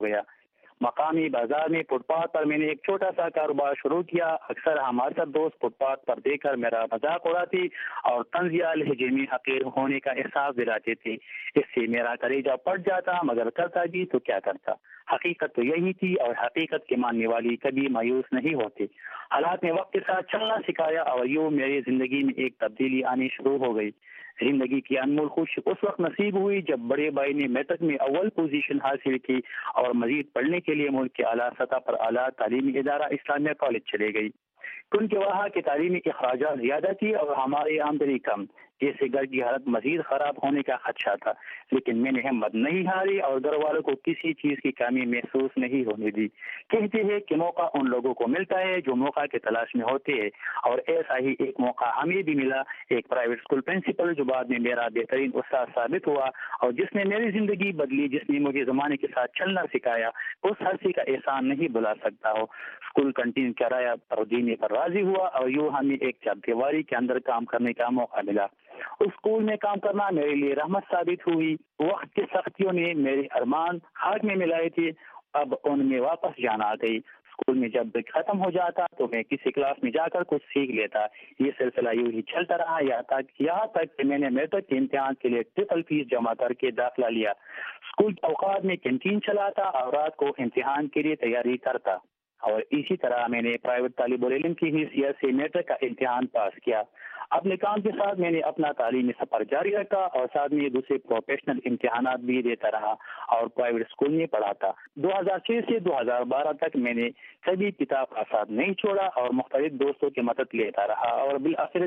गया। मकामी बाजार में फुटपाथ पर मैंने एक छोटा सा कारोबार शुरू किया। अक्सर हमारे साथ दोस्त फुटपाथ पर देखकर मेरा मजाक उड़ाती और तंजिया लहजे में हकीर होने का एहसास दिलाते थे। इससे मेरा कलेजा फट जाता, मगर करता भी तो क्या करता। हकीकत तो यही थी और हकीकत के मानने वाली कभी मायूस नहीं होती। हालात ने वक्त के साथ चलना सिखाया और यूं मेरी जिंदगी में एक तब्दीली आनी शुरू हो गई। जिंदगी की अनमोल खुशी उस वक्त नसीब हुई जब बड़े भाई ने मैट्रिक में अव्वल पोजीशन हासिल की और मजीद पढ़ने के लिए मुल्क के आला सतह पर आला तालीमी इदारा इस्लामिया कॉलेज चले गई। क्योंकि वहाँ की तालीमी अखराजात ज्यादा थी और हमारी आमदनी कम, जिससे घर की हालत मजीद खराब होने का खदशा था। लेकिन मैंने हिम्मत नहीं हारी और घर वालों को किसी चीज की कमी महसूस नहीं होने दी। कहते हैं कि मौका उन लोगों को मिलता है जो मौका की तलाश में होते हैं, और ऐसा ही एक मौका हमें भी मिला। एक प्राइवेट स्कूल प्रिंसिपल जो बाद में मेरा बेहतरीन उस्ताद साबित हुआ और जिसने मेरी जिंदगी बदली, जिसने मुझे जमाने के साथ चलना सिखाया, उस हस्ती का एहसान नहीं भुला सकता हो। स्कूल कंटीन किराया पर देने पर राजी हुआ और यूं हमें एक चरदीवारी के अंदर काम करने का मौका मिला। उस स्कूल में काम करना मेरे लिए रहमत साबित हुई। वक्त की सख्तियों ने मेरे अरमान खाक में मिलाए थे, अब उनमें वापस जाना आ गई। स्कूल में जब खत्म हो जाता तो मैं किसी क्लास में जाकर कुछ सीख लेता। ये सिलसिला यूं ही चलता रहा यहाँ तक कि मैंने मैट्रिक के इम्तिहान के लिए ट्रिपल फीस जमा करके दाखिला लिया। स्कूल के औकात में कैंटीन चलाता और रात को इम्तिहान के लिए तैयारी करता, और इसी तरह मैंने प्राइवेट तालिबुल इल्म की हैसियत से मैट्रिक का इम्तिहान पास किया। अपने काम के साथ मैंने अपना तालीमी सफर जारी रखा और साथ में दूसरे प्रोफेशनल इम्तिहानात भी देता रहा और प्राइवेट स्कूल में पढ़ा था। 2006 से 2012 तक मैंने कभी किताब का साथ नहीं छोड़ा और मुख्तलिफ दोस्तों की मदद लेता रहा, और बिलआखिर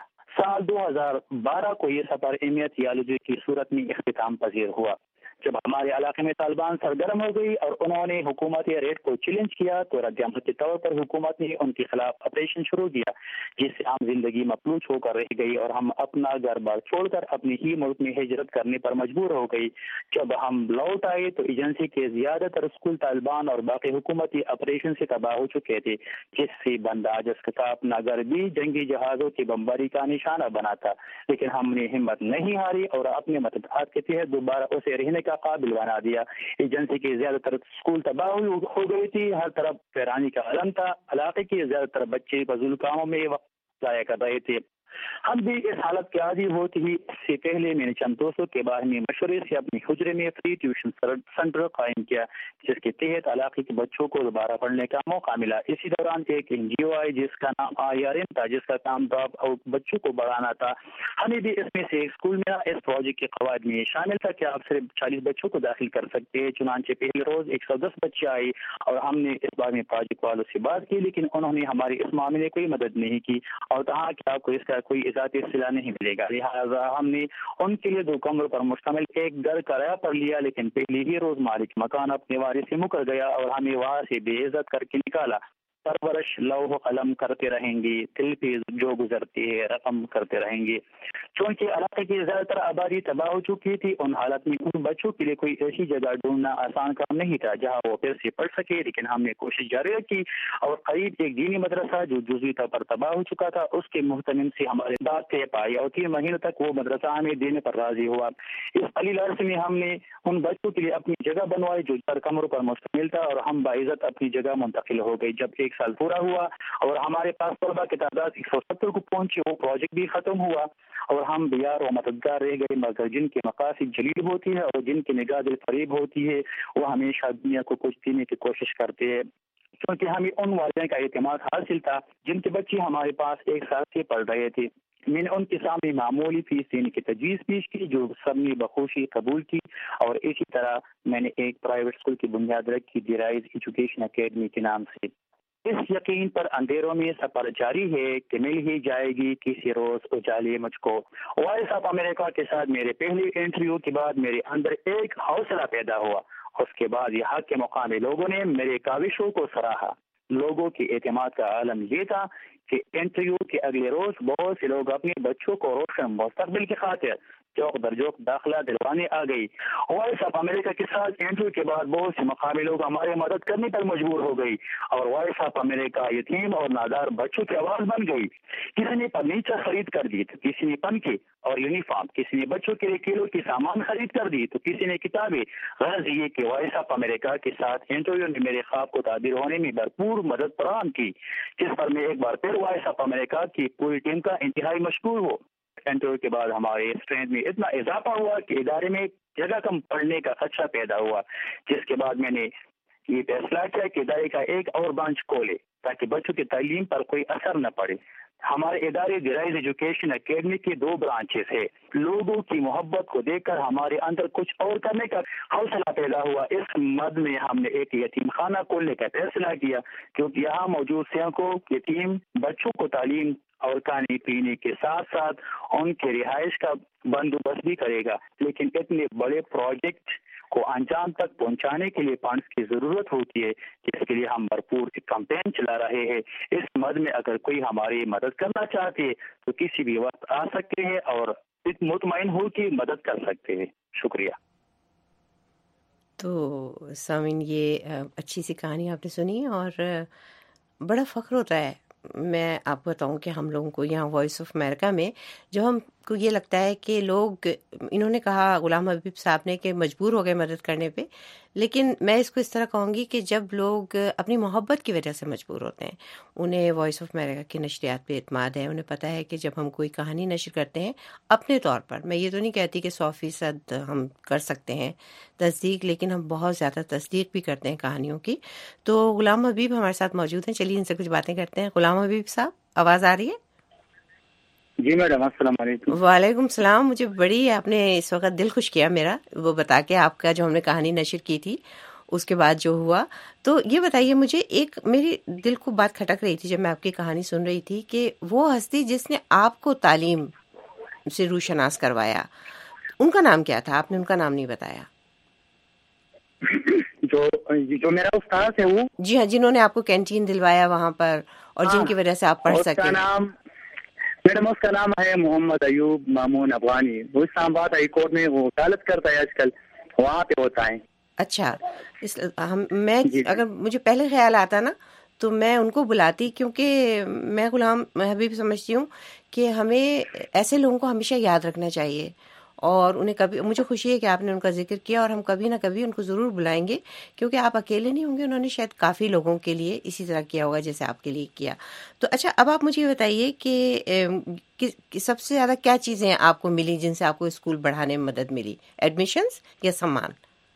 साल 2012 को ये सफर अहमियत थियोलॉजी की सूरत में इख्तिताम पजीर हुआ। जब हमारे इलाके में तालिबान सरगर्म हो गई और उन्होंने हुकूमती रेट को चैलेंज किया तो रद्द-ए-अमल के तौर पर हुकूमत ने उनके खिलाफ ऑपरेशन शुरू किया, जिससे आम जिंदगी मफलूज होकर रह गई और हम अपना घर बार छोड़कर अपने ही मुल्क में हिजरत करने पर मजबूर हो गई। जब हम लौट आए तो एजेंसी के ज्यादातर स्कूल तालिबान और बाकी हुकूमती ऑपरेशन से तबाह हो चुके थे, जिससे बंदा जिसका अपना घर भी जंगी जहाजों की बमबारी का निशाना बना था। लेकिन हमने हिम्मत नहीं हारी और अपने मतदात के तहत दोबारा उसे रहने का काबिल बना दिया। एजेंसी के ज्यादातर स्कूल तबाह हो गई थी, हर तरफ फैरानी का आलम था। इलाके के ज्यादातर बच्चे फजूल कामों में वक्त जाया कर रहे थे। हम भी इस हालत के आदी होते ही इससे पहले मैंने चंद दोस्तों के बारे मशवरे से अपने हुजरे में फ्री ट्यूशन सेंटर कायम किया, जिसके तहत इलाके के बच्चों को दोबारा पढ़ने का मौका मिला। इसी दौरान एक NGO आई जिसका नाम IRM था, जिसका काम ड्रॉप आउट बच्चों को बढ़ाना था। हमें भी इसमें से एक स्कूल मिला। इस प्रोजेक्ट के कवायद में शामिल था कि आप सिर्फ 40 बच्चों को दाखिल कर सकते हैं। चुनांचे पहले रोज 110 बच्चे आए और हमने इस बारे में प्रोजेक्ट वालों से बात की, लेकिन उन्होंने हमारी इस मामले में कोई मदद नहीं की और कहा कि आपको इसका कोई इजाफी सिला नहीं मिलेगा। लिहाजा हमने उनके लिए 2 कमरों पर मुश्तमिल एक घर किराया पर लिया, लेकिन पहले ही रोज मालिक मकान अपने वारिस से मुकर गया और हमें वहां से बेइज्जत करके निकाला। परवरिश लौह कलम करते रहेंगे, दिल पे जो गुजरती है रकम करते रहेंगे। क्योंकि इलाके की ज्यादातर आबादी तबाह हो चुकी थी, उन हालत में उन बच्चों के लिए कोई ऐसी जगह ढूंढना आसान काम नहीं था जहां वो फिर से पढ़ सके। लेकिन हमने कोशिश जारी रखी और करीब एक दीनी मदरसा जो जुज़वी तौर पर तबाह हो चुका था उसके मुहतमिम से हमारे बात तय पाई और 3 महीनों तक वो मदरसा हमें देने पर राजी हुआ। इस कलील अर्से में हमने उन बच्चों के लिए अपनी जगह बनवाई जो 4 कमरों पर मुश्तमिल था और हम बाइज्जत अपनी जगह मुंतकिल हो गई। जब 1 साल पूरा हुआ और हमारे पास तलबा की तादाद 170 को पहुंची, वो प्रोजेक्ट भी खत्म हुआ और हम बियार और मददगार रह गए। मगर जिनकी मकासद जलील होती है और जिनकी निगाह दिल फरीब होती है वो हमेशा दुनिया को कुछ देने की कोशिश करते हैं। क्योंकि हमें उन वालिदैन का एतमाद हासिल था जिनके बच्चे हमारे पास 1 साल से पढ़ रहे थे। मैंने उनके सामने मामूली फीस देने की तजवीज़ पेश की जो सबने बखुशी कबूल की और इसी तरह मैंने एक प्राइवेट स्कूल की बुनियाद रखी, द राइज एजुकेशन अकेडमी के नाम से। इस यकीन पर अंधेरों में सफर जारी है कि मिल ही जाएगी किसी रोज उजाले मुझको। वॉइस ऑफ अमेरिका के साथ मेरे पहले इंटरव्यू के बाद मेरे अंदर एक हौसला पैदा हुआ। उसके बाद यहाँ के मुकामी लोगों ने मेरे काविशों को सराहा। लोगों के एतमाद का आलम ये था कि इंटरव्यू के अगले रोज बहुत से लोग अपने बच्चों को रोशन मुस्तकबिल की खातिर चौक दर चौक दाखिला दिलवाने आ गई। वॉइस ऑफ अमेरिका के साथ इंटरव्यू के बाद बहुत से मकामी लोग हमारी मदद करने पर मजबूर हो गई और वॉइस ऑफ अमेरिका यतीम और नादार बच्चों की आवाज बन गई। किसी ने फर्नीचर खरीद कर दी तो किसी ने पंखे और यूनिफॉर्म, किसी ने बच्चों के लिए किलो की सामान खरीद कर दी तो किसी ने किताबें। गर्ज ये कि वॉइस ऑफ अमेरिका के साथ इंटरव्यू ने मेरे ख्वाब को ताबीर होने में भरपूर मदद फराहम की, जिस पर मैं एक बार फिर वॉइस ऑफ अमेरिका की पूरी टीम का इंतहाई मशकूर हूँ। इंटरव्यू के बाद हमारे स्ट्रेंथ में इतना इजाफा हुआ कि इदारे में जगह कम पड़ने का खदशा पैदा हुआ, जिसके बाद मैंने ये फैसला किया कि इदारे का एक और ब्रांच खोले ताकि बच्चों की तालीम पर कोई असर न पड़े। हमारे इदारे द राइज एजुकेशन एकेडमी के 2 ब्रांचेस है। लोगों की मोहब्बत को देखकर हमारे अंदर कुछ और करने का हौसला पैदा हुआ। इस मद में हमने एक यतीम खाना खोलने का फैसला किया, क्योंकि यहाँ मौजूद सैकड़ों यतीम बच्चों को तालीम और खाने पीने के साथ साथ उनके रिहाइश का बंदोबस्त भी करेगा। लेकिन इतने बड़े प्रोजेक्ट को अंजाम तक पहुंचाने के लिए फंड्स की जरूरत होती है, जिसके लिए हम भरपूर कैंपेन चला रहे हैं। इस मद में अगर कोई हमारी मदद करना चाहते हैं तो किसी भी वक्त आ सकते हैं और मुतमईन हो कि मदद कर सकते हैं। शुक्रिया। तो सामीन, ये अच्छी सी कहानी आपने सुनी और बड़ा फ़ख्र होता है। मैं आपको बताऊं कि हम लोगों को यहाँ वॉइस ऑफ अमेरिका में जो हमको ये लगता है कि लोग, इन्होंने कहा गुलाम हबीब साहब ने कि मजबूर हो गए मदद करने पे, लेकिन मैं इसको इस तरह कहूँगी कि जब लोग अपनी मोहब्बत की वजह से मजबूर होते हैं, उन्हें वॉइस ऑफ अमेरिका की नशरियात पे इत्माद है, उन्हें पता है कि जब हम कोई कहानी नशर करते हैं अपने तौर पर, मैं ये तो नहीं कहती कि 100% हम कर सकते हैं तस्दीक, लेकिन हम बहुत ज़्यादा तस्दीक भी करते हैं कहानियों की। तो गुलाम हबीब हमारे साथ मौजूद हैं, चलिए इनसे कुछ बातें करते हैं। गुलाम हबीब साहब, आवाज़ आ रही है? जी मैडम, अस्सलाम वालेकुम। वालेकुम सलाम। मुझे बड़ी आपने इस वक्त दिल खुश किया मेरा, वो बता के आपका जो हमने कहानी नशर की थी उसके बाद जो हुआ। तो ये बताइए मुझे, एक मेरी दिल को बात खटक रही थी जब मैं आपकी कहानी सुन रही थी कि वो हस्ती जिसने आपको तालीम से रूशनास करवाया, उनका नाम क्या था? आपने उनका नाम नहीं बताया। जो मेरा उस्ताद है वो, जी हाँ, जिन्होंने आपको कैंटीन दिलवाया वहाँ पर और जिनकी वजह से आप पढ़ सके। मैडम उसका नाम है मोहम्मद अयूब मामून अफगानी। वो इस्लामाबाद हाई कोर्ट में वो वकालत करता है आजकल, वहाँ पे होता है। अच्छा, मैं अगर मुझे पहले ख्याल आता ना तो मैं उनको बुलाती, क्योंकि मैं गुलाम हबीब समझती हूँ कि हमें ऐसे लोगों को हमेशा याद रखना चाहिए और उन्हें कभी, मुझे खुशी है कि आपने उनका जिक्र किया और हम कभी ना कभी उनको ज़रूर बुलाएंगे, क्योंकि आप अकेले नहीं होंगे, उन्होंने शायद काफ़ी लोगों के लिए इसी तरह किया होगा जैसे आपके लिए किया। तो अच्छा, अब आप मुझे बताइए कि सबसे ज़्यादा क्या चीज़ें आपको मिली जिनसे आपको स्कूल बढ़ाने में मदद मिली? एडमिशन्स या सम्मान?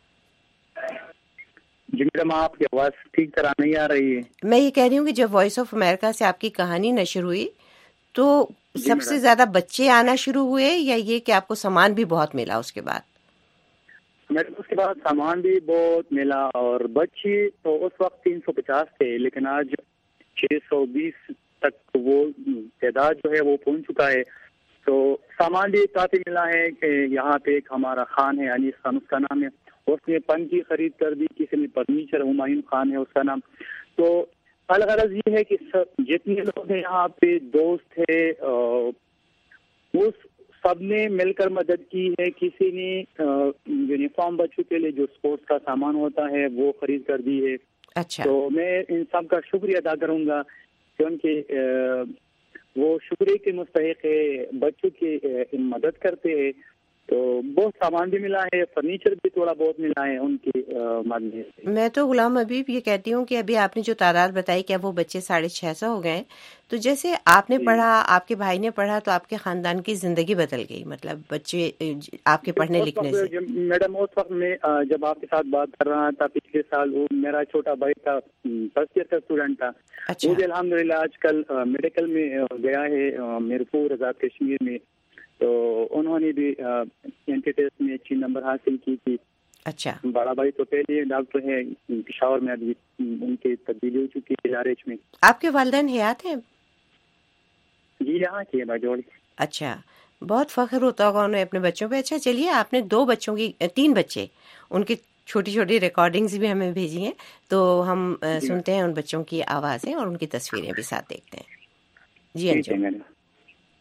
जी मैडम, आपकी आवाज़ ठीक तरह नहीं आ रही है। मैं ये कह रही हूँ कि जब वॉइस ऑफ अमेरिका से आपकी कहानी नशर हुई तो सबसे ज्यादा बच्चे आना शुरू हुए या ये कि आपको सामान भी बहुत मिला उसके बाद? मैडम उसके बाद सामान भी बहुत मिला और बच्चे तो उस वक्त 350 थे, लेकिन आज 620 तक वो तादाद जो है वो पहुंच चुका है। तो सामान भी काफी मिला है कि यहाँ पे एक हमारा खान है, अनीस खान उसका नाम है, उसने पंखी खरीद कर दी। किसी ने फर्नीचर, हुमायूं खान है उसका नाम। तो अलग ये है कि जितने लोग हैं यहाँ पे दोस्त है, वो सबने मिलकर मदद की है। किसी ने यूनिफॉर्म बच्चों के लिए जो स्पोर्ट्स का सामान होता है वो खरीद कर दी है। अच्छा। तो मैं इन सब का शुक्रिया अदा करूंगा क्योंकि वो शुक्रिया के मुस्तहिक है, बच्चों की मदद करते हैं। तो बहुत सामान भी मिला है, फर्नीचर भी थोड़ा बहुत मिला है उनकी मदद से। मैं तो गुलाम हबीब ये कहती हूँ कि अभी आपने जो तादाद बताई, क्या वो बच्चे 650 हो गए? तो जैसे आपने पढ़ा, आपके भाई ने पढ़ा, तो आपके खानदान की जिंदगी बदल गई, मतलब बच्चे आपके पढ़ने लिखने से। मैडम उस वक्त में जब आपके साथ बात कर रहा था पिछले साल, वो मेरा छोटा भाई था, फर्स्ट ईयर का स्टूडेंट था। अच्छा। वो भी अल्हम्दुलिल्लाह आजकल मेडिकल में गया है मीरपुर आजाद कश्मीर में। तो उन्होंने भी एंट्री टेस्ट में अच्छी नंबर हासिल की थी। अच्छा। बड़ा भाई तो पहले डॉक्टर है पेशावर में, अभी उनकी तब्दीली हो चुकी है आरएच में। आपके वालिदैन हयात हैं? जी यहाँ की है बाजोड़। अच्छा, बहुत फख्र होता होगा उन्हें अपने बच्चों पे। अच्छा चलिए, आपने 2 बच्चों की, 3 बच्चे, उनकी छोटी छोटी रिकॉर्डिंग्स भी हमें भेजी हैं, तो हम सुनते हैं उन बच्चों की आवाज़ें और उनकी तस्वीरें भी साथ देखते हैं। जी अंजुम।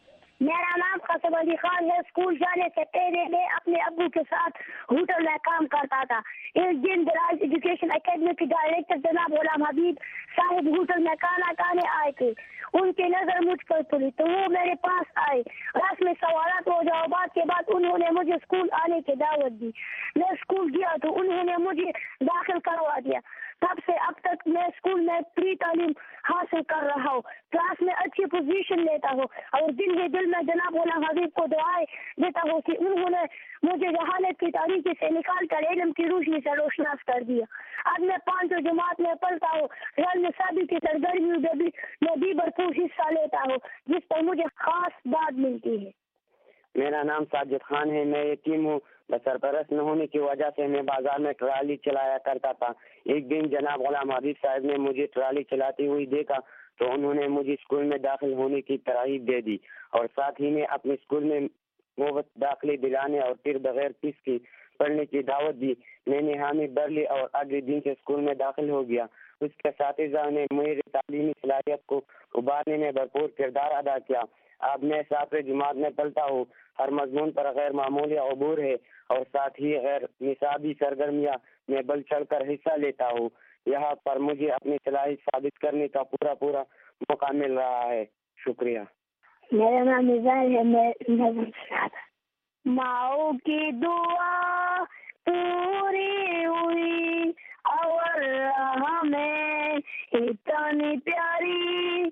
میرا نام قاسم علی خان ہے. اسکول جانے سے پہلے میں اپنے ابو کے ساتھ ہوٹل میں کام کرتا تھا. ایک دن دراز ایجوکیشن اکیڈمی کے ڈائریکٹر جناب غلام حبیب صاحب ہوٹل میں کھانا کھانے آئے تھے. ان کی نظر مجھ پر پڑی تو وہ میرے پاس آئے. رات میں سوالات و جوابات کے بعد انہوں نے مجھے اسکول آنے کی دعوت دی. میں اسکول گیا تو انہوں نے مجھے داخل کروا دیا. تب سے اب تک میں اسکول میں پری تعلیم حاصل کر رہا ہوں. کلاس میں اچھی پوزیشن لیتا ہوں اور دل ہی دل میں جناب غلام حبیب کو دعائیں دیتا ہوں کہ انہوں نے مجھے جہالت کی تاریکی سے نکال کر علم کی روشنی سے روشناس کر دیا. اب میں 5 جماعت میں پڑھتا ہوں. غیر نصابی کی سرگرمیوں میں بھی بھرپور حصہ لیتا ہوں جس پر مجھے خاص داد ملتی ہے. میرا نام ساجد خان ہے. میں یتیم ہوں. سرپرست نہ ہونے کی وجہ سے میں بازار میں ٹرالی چلایا کرتا تھا. ایک دن جناب غلام حبیب صاحب نے مجھے ٹرالی چلاتی ہوئی دیکھا تو انہوں نے مجھے اسکول میں داخل ہونے کی ترغیب دے دی اور ساتھ ہی میں اپنے اسکول میں مفت داخلے دلانے اور پھر بغیر فیس کی پڑھنے کی دعوت دی. میں نے حامی بھر لی اور اگلے دن سے اسکول میں داخل ہو گیا. اس کے اساتذہ نے میری تعلیمی صلاحیت کو ابھارنے میں بھرپور کردار ادا کیا. اب میں 7ویں جماعت میں پڑھتا ہوں. ہر مضمون پر غیر معمولی عبور ہے اور ساتھ ہی غیر نصابی سرگرمیاں میں بل چڑھ کر حصہ لیتا ہوں. یہاں پر مجھے اپنی صلاحیت ثابت کرنے کا پورا موقع مل رہا ہے. شکریہ. میرا نام نظام ہے. میں ماؤں کی دعا پوری ہوئی اور ہمیں اتنی پیاری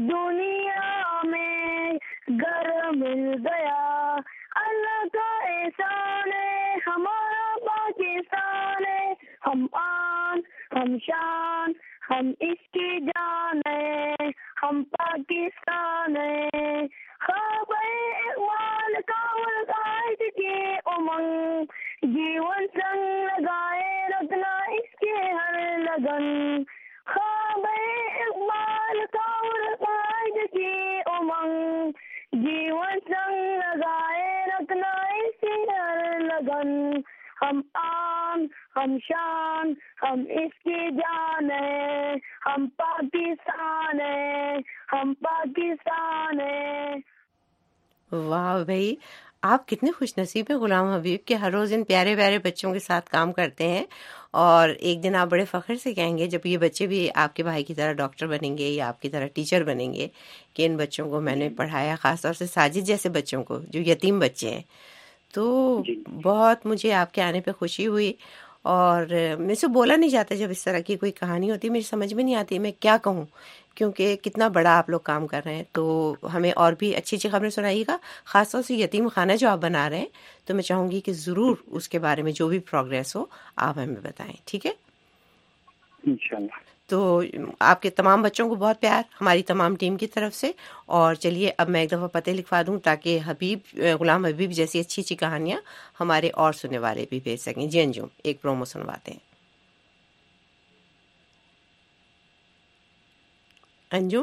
دنیا میں گھر مل گیا. اللہ کا احسان ہے ہمارا پاکستان ہے. ہم آن ہم شان ہم اس کی جان ہے. ہم پاکستان ہے. خواب اقبال کا قائد کے امنگ جیون سنگ لگائے رکھنا اس کے ہر لگن. خواب اقبال کا قائد کے امنگ جیون سنگ لگائے رکھنا اس کے ہر لگن. ہم آن ہم شان ہم اس کی جان ہے. ہم پاکستان ہے. ہم پاکستان ہے. واہ بھائی، آپ کتنے خوش نصیب ہیں غلام حبیب کے ہر روز ان پیارے پیارے بچوں کے ساتھ کام کرتے ہیں اور ایک دن آپ بڑے فخر سے کہیں گے جب یہ بچے بھی آپ کے بھائی کی طرح ڈاکٹر بنیں گے یا آپ کی طرح ٹیچر بنیں گے کہ ان بچوں کو میں نے پڑھایا، خاص طور سے ساجد جیسے بچوں کو جو یتیم بچے ہیں. تو بہت مجھے آپ کے آنے پہ خوشی ہوئی اور مجھ سے بولا نہیں جاتا جب اس طرح کی کوئی کہانی ہوتی، میری سمجھ میں نہیں آتی میں کیا کہوں کیونکہ کتنا بڑا آپ لوگ کام کر رہے ہیں. تو ہمیں اور بھی اچھی اچھی خبریں سنائیے گا، خاص طور سے یتیم خانہ جو آپ بنا رہے ہیں تو میں چاہوں گی کہ ضرور اس کے بارے میں جو بھی پروگریس ہو آپ ہمیں بتائیں. ٹھیک ہے انشاءاللہ. تو آپ کے تمام بچوں کو بہت پیار ہماری تمام ٹیم کی طرف سے. اور چلیے اب میں ایک دفعہ پتہ لکھوا دوں تاکہ غلام حبیب جیسی اچھی اچھی کہانیاں ہمارے اور سننے والے بھی بھیج سکیں. جی انجم ایک پرومو سنواتے ہیں. انجم.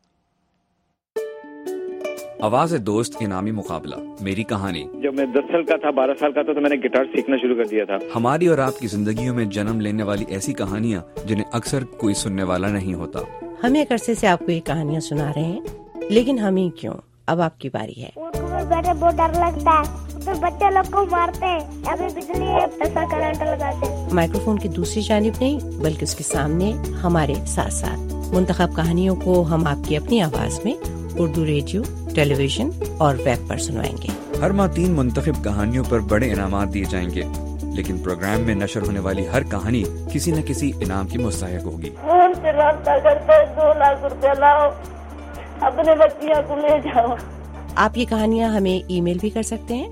آواز دوست انعامی مقابلہ میری کہانی. جب میں 10 سال کا تھا 12 سال کا تھا تو میں نے گٹار سیکھنا شروع کر دیا تھا. ہماری اور آپ کی زندگیوں میں جنم لینے والی ایسی کہانیاں جنہیں اکثر کوئی سننے والا نہیں ہوتا. ہم ایک عرصے سے آپ کو یہ کہانیاں سنا رہے ہیں لیکن ہم ہی کیوں، اب آپ کی باری ہے. بیٹھے بہت ڈر لگتا ہے پھر بچے لوگ کو مارتے ہیں ابھی بجلی ایسا کرنٹ لگاتے ہیں. مائکرو فون کی دوسری جانب نہیں بلکہ اس کے سامنے ہمارے ساتھ ساتھ منتخب کہانیوں کو ہم آپ کی اپنی آواز میں اردو ریڈیو، ٹیلی ویژن اور ویب پر سنوائیں گے. ہر ماہ 3 منتخب کہانیوں پر بڑے انعامات دیے جائیں گے لیکن پروگرام میں نشر ہونے والی ہر کہانی کسی نہ کسی انعام کی مستحق ہوگی. فون سے رابطہ کرتے 2 لاکھ روپے لاؤ اپنے بچیاں کو لے جاؤ. آپ یہ کہانیاں ہمیں ای میل بھی کر سکتے ہیں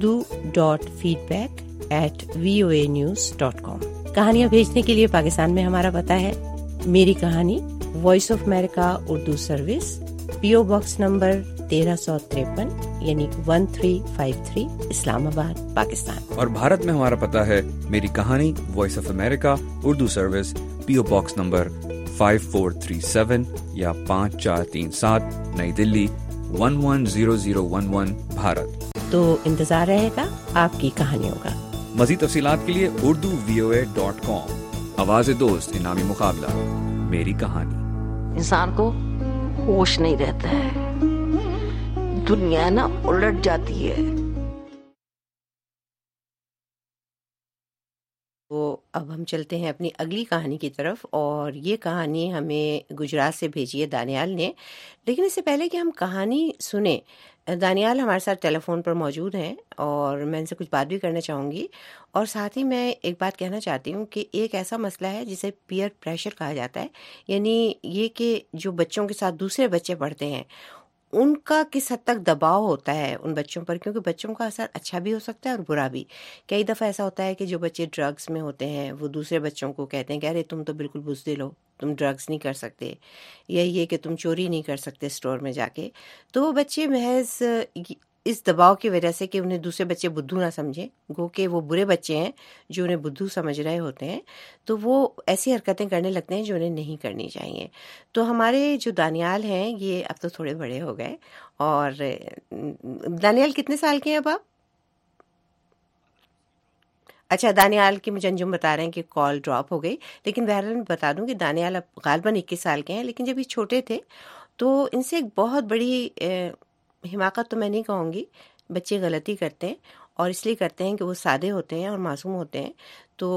urdu.feedback@voanews.com. کہانیاں بھیجنے کے لیے پاکستان میں ہمارا پتہ ہے میری کہانی، voice of America Urdu service, PO box number 1353 یعنی 1353 اسلام آباد پاکستان. اور بھارت میں ہمارا پتہ ہے میری کہانی، voice of America Urdu service, PO box number 5437 یا 5437 نئی دلی 110011 بھارت. تو انتظار رہے گا آپ کی کہانیوں کا. مزید تفصیلات کے لیے urduvoa.com. آواز دوست انعامی مقابلہ میری کہانی. انسان کو ہوش نہیں رہتا ہے، دنیا نا الٹ جاتی ہے. تو اب ہم چلتے ہیں اپنی اگلی کہانی کی طرف، اور یہ کہانی ہمیں گجرات سے بھیجی ہے دانیال نے. لیکن اس سے پہلے کہ ہم کہانی سنیں، دانیال ہمارے ساتھ ٹیلی فون پر موجود ہیں اور میں ان سے کچھ بات بھی کرنا چاہوں گی. اور ساتھ ہی میں ایک بات کہنا چاہتی ہوں کہ ایک ایسا مسئلہ ہے جسے پیئر پریشر کہا جاتا ہے، یعنی یہ کہ جو بچوں کے ساتھ دوسرے بچے پڑھتے ہیں ان کا کس حد تک دباؤ ہوتا ہے ان بچوں پر، کیونکہ بچوں کا اثر اچھا بھی ہو سکتا ہے اور برا بھی. کئی دفعہ ایسا ہوتا ہے کہ جو بچے ڈرگس میں ہوتے ہیں وہ دوسرے بچوں کو کہتے ہیں کہ ارے تم تو بالکل بزدل ہو، تم ڈرگس نہیں کر سکتے، یا یہ کہ تم چوری نہیں کر سکتے اسٹور میں جا کے. تو وہ بچے محض اس دباؤ کی وجہ سے کہ انہیں دوسرے بچے بدھو نہ سمجھیں، گو کہ وہ برے بچے ہیں جو انہیں بدھو سمجھ رہے ہوتے ہیں، تو وہ ایسی حرکتیں کرنے لگتے ہیں جو انہیں نہیں کرنی چاہیے. تو ہمارے جو دانیال ہیں یہ اب تو تھوڑے بڑے ہو گئے. اور دانیال کتنے سال کے ہیں اب آپ؟ اچھا، دانیال کی مجھے انجم بتا رہے ہیں کہ کال ڈراپ ہو گئی، لیکن بہرحال میں بتا دوں کہ دانیال اب غالباً 21 سال کے ہیں. لیکن جب یہ چھوٹے تھے تو ان سے ایک بہت بڑی حماقت تو میں نہیں کہوں گی، بچے غلطی کرتے ہیں اور اس لیے کرتے ہیں کہ وہ سادے ہوتے ہیں اور معصوم ہوتے ہیں. تو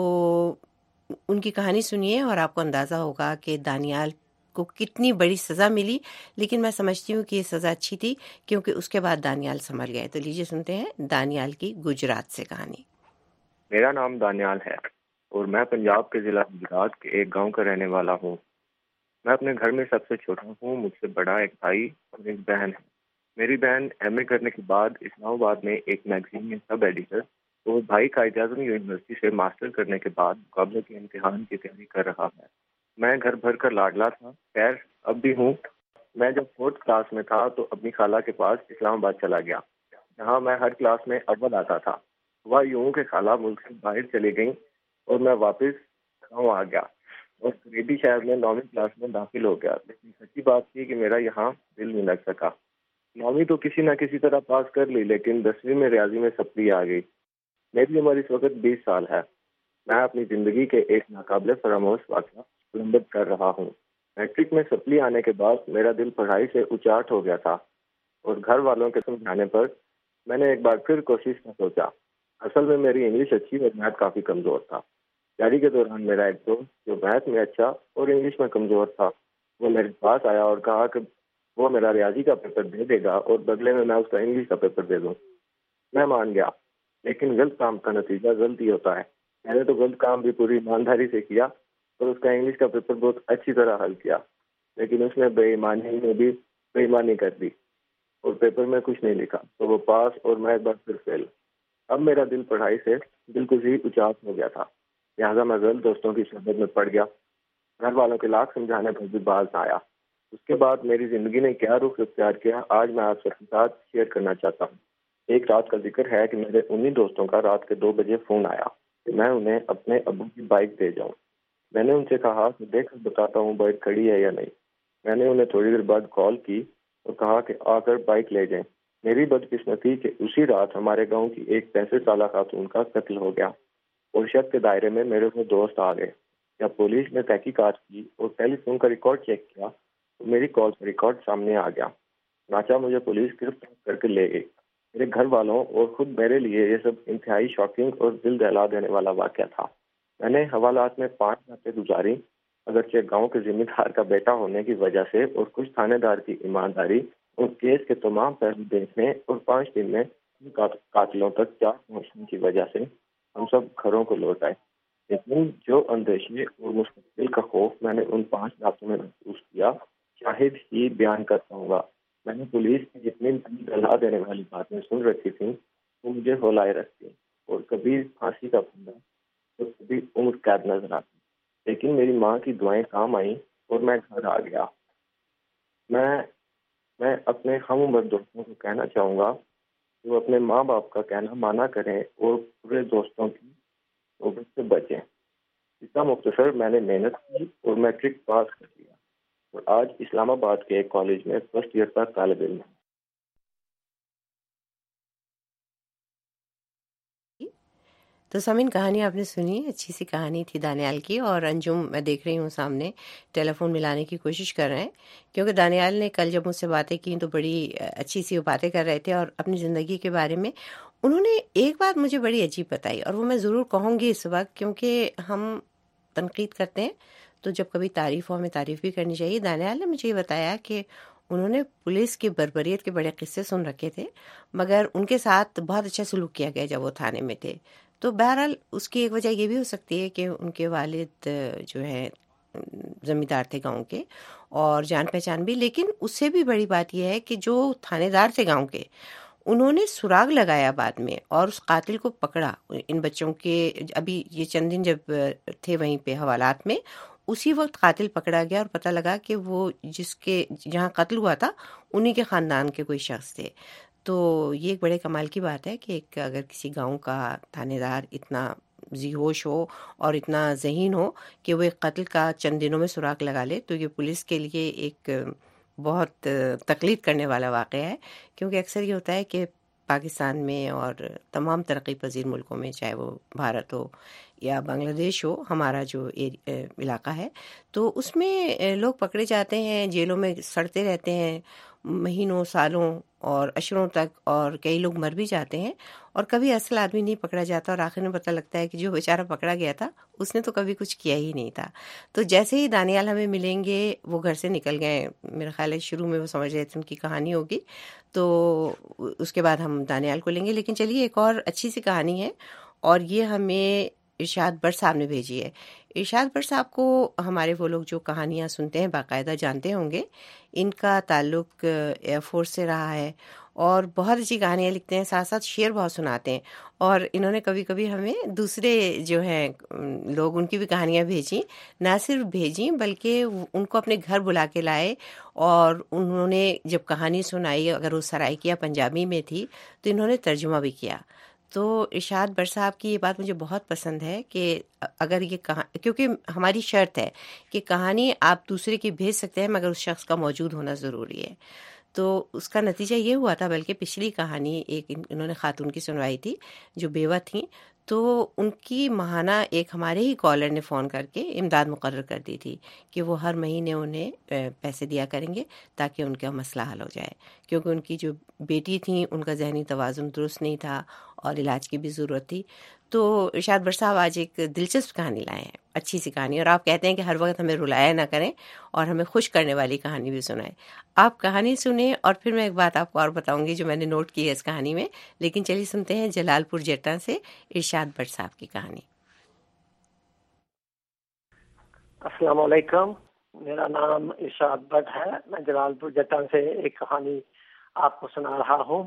ان کی کہانی سنیے اور آپ کو اندازہ ہوگا کہ دانیال کو کتنی بڑی سزا ملی. لیکن میں سمجھتی ہوں کہ یہ سزا اچھی تھی کیونکہ اس کے بعد دانیال سنبھل گئے. تو لیجیے سنتے ہیں دانیال کی گجرات سے کہانی. میرا نام دانیال ہے اور میں پنجاب کے ضلع گجرات کے ایک گاؤں کا رہنے والا ہوں. میں اپنے گھر میں سب سے چھوٹا ہوں. مجھ سے بڑا ایک بھائی اور ایک بہن ہے. میری بہن ایم اے کرنے کے بعد اسلام آباد میں ایک میگزین میں سب ایڈیٹر، اور بھائی قائد اعظم یونیورسٹی سے ماسٹر کرنے کے بعد مقابلے کے امتحان کی تیاری کر رہا ہے. میں گھر بھر کر لاڈلا تھا، خیر اب بھی ہوں. میں جب 4th کلاس میں تھا تو اپنی خالہ کے پاس اسلام آباد چلا گیا، جہاں میں ہر کلاس میں اول آتا تھا. ہوا یوں کہ خالہ ملک سے باہر چلی گئیں اور میں واپس گاؤں آ گیا اور قریبی شہر میں 9ویں کلاس میں داخل ہو گیا. لیکن سچی بات تھی کہ میرا یہاں دل نہیں لگ سکا. 9ویں تو کسی نہ کسی طرح پاس کر لی، لیکن 10ویں میں ریاضی میں سپلی آ گئی. میری عمر اس وقت 20 سال ہے. میں اپنی زندگی کے ایک ناقابل فراموش واقعہ ملمت کر رہا ہوں. میٹرک میں سپلی آنے کے بعد میرا دل پڑھائی سے اچاٹ ہو گیا تھا اور گھر والوں کے سمجھانے پر میں نے ایک بار پھر کوشش کا سوچا. اصل میں میری انگلش اچھی اور میتھ کافی کمزور تھا. تیاری کے دوران میرا ایک دوست جو میتھ میں اچھا اور انگلش میں کمزور تھا، وہ میرے پاس آیا اور کہا کہ وہ میرا ریاضی کا پیپر دے دے گا اور بدلے میں اس کا انگلش کا پیپر دے دوں. میں مان گیا، لیکن غلط کام کا نتیجہ غلط ہی ہوتا ہے. میں نے تو غلط کام بھی پوری ایمانداری سے کیا اور اس کا انگلش کا پیپر بہت اچھی طرح حل کیا، لیکن اس نے بے ایمانی میں بھی بے ایمانی کر دی اور پیپر میں کچھ نہیں لکھا، تو وہ پاس اور میں ایک بار پھر فیل. اب میرا دل پڑھائی سے بالکل ہی اچاٹ ہو گیا تھا، لہٰذا میں غلط دوستوں کی صحبت میں پڑ گیا. گھر والوں کے لاکھ سمجھانے پر بھی باز نہ آیا. اس کے بعد میری زندگی نے کیا رخ اختیار کیا، آج میں آپ کے ساتھ شیئر کرنا چاہتا ہوں. ایک رات کا ذکر ہے کہ میرے انہی دوستوں کا رات کے 2 بجے فون آیا کہ میں انہیں اپنے ابو کی بائک دے جاؤں. میں نے ان سے کہا کہ دیکھ کر بتاتا ہوں بائک کھڑی ہے یا نہیں. میں نے انہیں تھوڑی دیر بعد کال کی اور کہا کہ آ کر بائک لے جائیں. میری بدقسمتی کہ اسی رات ہمارے گاؤں کی ایک 65 سالہ خاتون کا قتل ہو گیا اور شک کے دائرے میں میرے وہ دوست آ گئے. جب پولیس نے تحقیقات کی اور ٹیلی فون کا ریکارڈ چیک کیا تو میری کال کا ریکارڈ سامنے آ گیا. چنانچہ مجھے پولیس گرفتار کر کے لے گئی. میرے گھر والوں اور خود میرے لیے یہ سب انتہائی شاکنگ اور دل دہلا دینے والا واقعہ تھا. میں نے حوالات میں 5 ہفتے گزاری، اگرچہ گاؤں کے ذمہ دار کا بیٹا ہونے کی وجہ سے اور کچھ تھانے دار کی ایمانداری اور کیس کے تمام پہلو دیکھنے اور 5 دن میں قاتلوں تک جا پہنچنے کی وجہ سے ہم سب گھروں کو لوٹ آئے. لیکن جو اندیشے اور مستقبل کا خوف میں نے ان 5 راتوں میں محسوس کیا، شاہد ہی بیان کرتا ہوں گا. میں نے پولیس کی جتنی دہلا دینے والی باتیں سن رکھی تھیں وہ مجھے ہولائے رکھتی اور کبھی پھانسی کا پھندا اور کبھی عمر قید نظر آتی. لیکن میری ماں کی دعائیں کام آئیں اور میں گھر آ گیا. میں اپنے ہم عمر دوستوں کو کہنا چاہوں گا کہ وہ اپنے ماں باپ کا کہنا مانا کریں اور برے دوستوں کی صحبت سے بچیں. اتنا مختصر میں نے محنت کی اور میٹرک پاس کر دیا اور آج اسلام آباد کے ایک کالج میں فرسٹ ایئر کا طالب علم ہوں. تو سامعین کہانی آپ نے سنی، اچھی سی کہانی تھی دانیال کی، اور انجم میں دیکھ رہی ہوں سامنے ٹیلی فون ملانے کی کوشش کر رہے ہیں، کیونکہ دانیال نے کل جب مجھ سے باتیں کی تو بڑی اچھی سی باتیں کر رہے تھے اور اپنی زندگی کے بارے میں انہوں نے ایک بات مجھے بڑی عجیب بتائی، اور وہ میں ضرور کہوں گی اس وقت، کیونکہ ہم تنقید کرتے ہیں تو جب کبھی تعریف ہو ہمیں تعریف بھی کرنی چاہیے۔ دانیال نے مجھے یہ بتایا کہ انہوں نے پولیس کی بربریت کے بڑے قصے سن رکھے تھے، مگر ان کے ساتھ بہت اچھا سلوک کیا گیا جب وہ تھانے میں تھے۔ تو بہرحال اس کی ایک وجہ یہ بھی ہو سکتی ہے کہ ان کے والد جو ہے زمیندار تھے گاؤں کے اور جان پہچان بھی، لیکن اس سے بھی بڑی بات یہ ہے کہ جو تھانے دار تھے گاؤں کے، انہوں نے سراغ لگایا بعد میں اور اس قاتل کو پکڑا۔ ان بچوں کے ابھی یہ چند دن جب تھے وہیں پہ حوالات میں، اسی وقت قاتل پکڑا گیا اور پتہ لگا کہ وہ جس کے جہاں قتل ہوا تھا انہی کے خاندان کے کوئی شخص تھے۔ تو یہ ایک بڑے کمال کی بات ہے کہ اگر کسی گاؤں کا تھانے دار اتنا ذی ہوش ہو اور اتنا ذہین ہو کہ وہ ایک قتل کا چند دنوں میں سراغ لگا لے، تو یہ پولیس کے لیے ایک بہت تقلید کرنے والا واقعہ ہے، کیونکہ اکثر یہ ہوتا ہے کہ پاکستان میں اور تمام ترقی پذیر ملکوں میں، چاہے وہ بھارت ہو یا بنگلہ دیش ہو، ہمارا جو علاقہ ہے، تو اس میں لوگ پکڑے جاتے ہیں، جیلوں میں سڑتے رہتے ہیں مہینوں سالوں اور اشروں تک، اور کئی لوگ مر بھی جاتے ہیں، اور کبھی اصل آدمی نہیں پکڑا جاتا، اور آخر میں پتہ لگتا ہے کہ جو بیچارہ پکڑا گیا تھا اس نے تو کبھی کچھ کیا ہی نہیں تھا۔ تو جیسے ہی دانیال ہمیں ملیں گے، وہ گھر سے نکل گئے، میرا خیال ہے شروع میں وہ سمجھ رہے تھے ان کی کہانی ہوگی، تو اس کے بعد ہم دانیال کو لیں گے۔ لیکن چلیے ایک اور اچھی سی کہانی ہے، اور یہ ہمیں ارشاد بٹ صاحب نے بھیجی ہے۔ ارشاد بٹ صاحب کو ہمارے وہ لوگ جو کہانیاں سنتے ہیں باقاعدہ جانتے ہوں گے، ان کا تعلق ایئر فورس سے رہا ہے اور بہت اچھی کہانیاں لکھتے ہیں، ساتھ ساتھ شعر بہت سناتے ہیں، اور انہوں نے کبھی کبھی ہمیں دوسرے جو ہیں لوگ ان کی بھی کہانیاں بھیجیں، نہ صرف بھیجیں بلکہ ان کو اپنے گھر بلا کے لائے، اور انہوں نے جب کہانی سنائی، اگر وہ سرائکیہ پنجابی میں تھی تو انہوں نے ترجمہ بھی کیا۔ تو ارشاد بٹ صاحب کی یہ بات مجھے بہت پسند ہے کہ اگر یہ کیونکہ ہماری شرط ہے کہ کہانی آپ دوسرے کی بھیج سکتے ہیں مگر اس شخص کا موجود ہونا ضروری ہے، تو اس کا نتیجہ یہ ہوا تھا، بلکہ پچھلی کہانی ایک انہوں نے خاتون کی سنوائی تھی جو بیوہ تھیں، تو ان کی ماہانہ ایک ہمارے ہی کالر نے فون کر کے امداد مقرر کر دی تھی کہ وہ ہر مہینے انہیں پیسے دیا کریں گے تاکہ ان کا مسئلہ حل ہو جائے، کیونکہ ان کی جو بیٹی تھیں ان کا ذہنی توازن درست نہیں تھا اور علاج کی بھی ضرورت تھی۔ تو ارشاد بٹ صاحب آج ایک دلچسپ کہانی لائے ہیں، اچھی سی کہانی، اور آپ کہتے ہیں کہ ہر وقت ہمیں رلایا نہ کریں اور ہمیں خوش کرنے والی کہانی بھی سنائیں۔ آپ کہانی سنیں، اور پھر میں ایک بات آپ کو اور بتاؤں گی جو میں نے نوٹ کی ہے اس کہانی میں، لیکن چلیے سنتے ہیں جلال پور جٹا سے ارشاد بٹ صاحب کی کہانی۔ السلام علیکم، میرا نام ارشاد بٹ ہے، میں جلال پور جٹا سے ایک کہانی آپ کو سنا رہا ہوں۔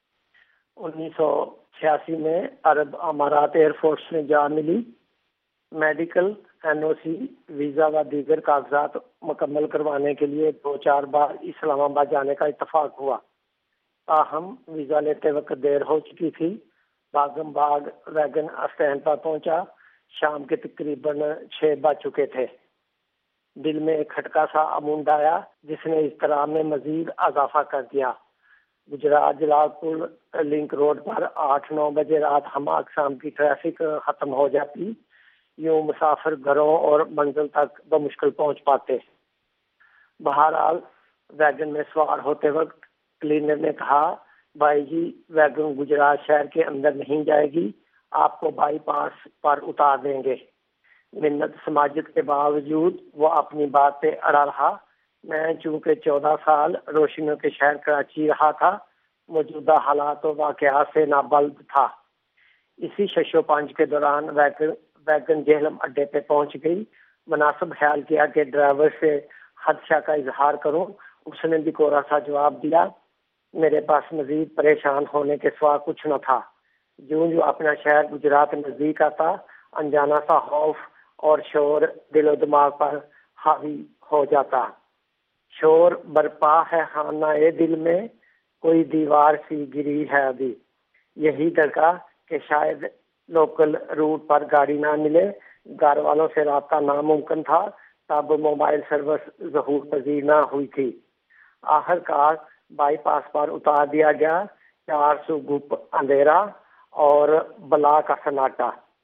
1986 میں عرب امارات ایئر فورس میں جا ملی، میڈیکل، NOC، ویزا و دیگر کاغذات مکمل کروانے کے لیے 2-4 بار اسلام آباد جانے کا اتفاق ہوا، تاہم ویزا لیتے وقت دیر ہو چکی تھی۔ باغم باغ ویگن اسٹینڈ پر پہنچا، شام کے تقریباً 6 بج چکے تھے۔ دل میں ایک کھٹکا سا امونڈ آیا جس نے اضطراب میں مزید اضافہ کر دیا۔ گجرات جلال پور لنک روڈ پر 8-9 بجے رات ہم اقسام کی ٹریفک ختم ہو جاتی، یوں مسافر گھروں اور منزل تک بمشکل پہنچ پاتے۔ بہرحال ویگن میں سوار ہوتے وقت کلینر نے کہا، بھائی جی ویگن گجرات شہر کے اندر نہیں جائے گی، آپ کو بائی پاس پر اتار دیں گے۔ منت سماجت کے باوجود وہ اپنی بات پہ اڑا رہا۔ میں چونکہ 14 سال روشنیوں کے شہر کراچی رہا تھا، موجودہ حالات و واقعات سے نابلد تھا۔ اسی ششو پانچ کے دوران ویگن جہلم اڈے پہ پہنچ گئی۔ مناسب خیال کیا کہ ڈرائیور سے خدشہ کا اظہار کروں، اس نے بھی کوڑا سا جواب دیا۔ میرے پاس مزید پریشان ہونے کے سوا کچھ نہ تھا۔ جو اپنا شہر گجرات نزدیک آتا، انجانا سا خوف اور شور دل و دماغ پر حاوی ہو جاتا۔ شور برپا ہے خانہ دل میں، کوئی دیوار سی گری ہے ابھی۔ یہی ڈر کا کہ شاید لوکل روٹ پر گاڑی نہ ملے، گھر والوں سے رابطہ ناممکن تھا، تب موبائل سروس ظہور پذیر نہ ہوئی تھی۔ آخر کار بائی پاس پر اتار دیا گیا۔ 400 گپ اندھیرا اور بلا کا سناٹا۔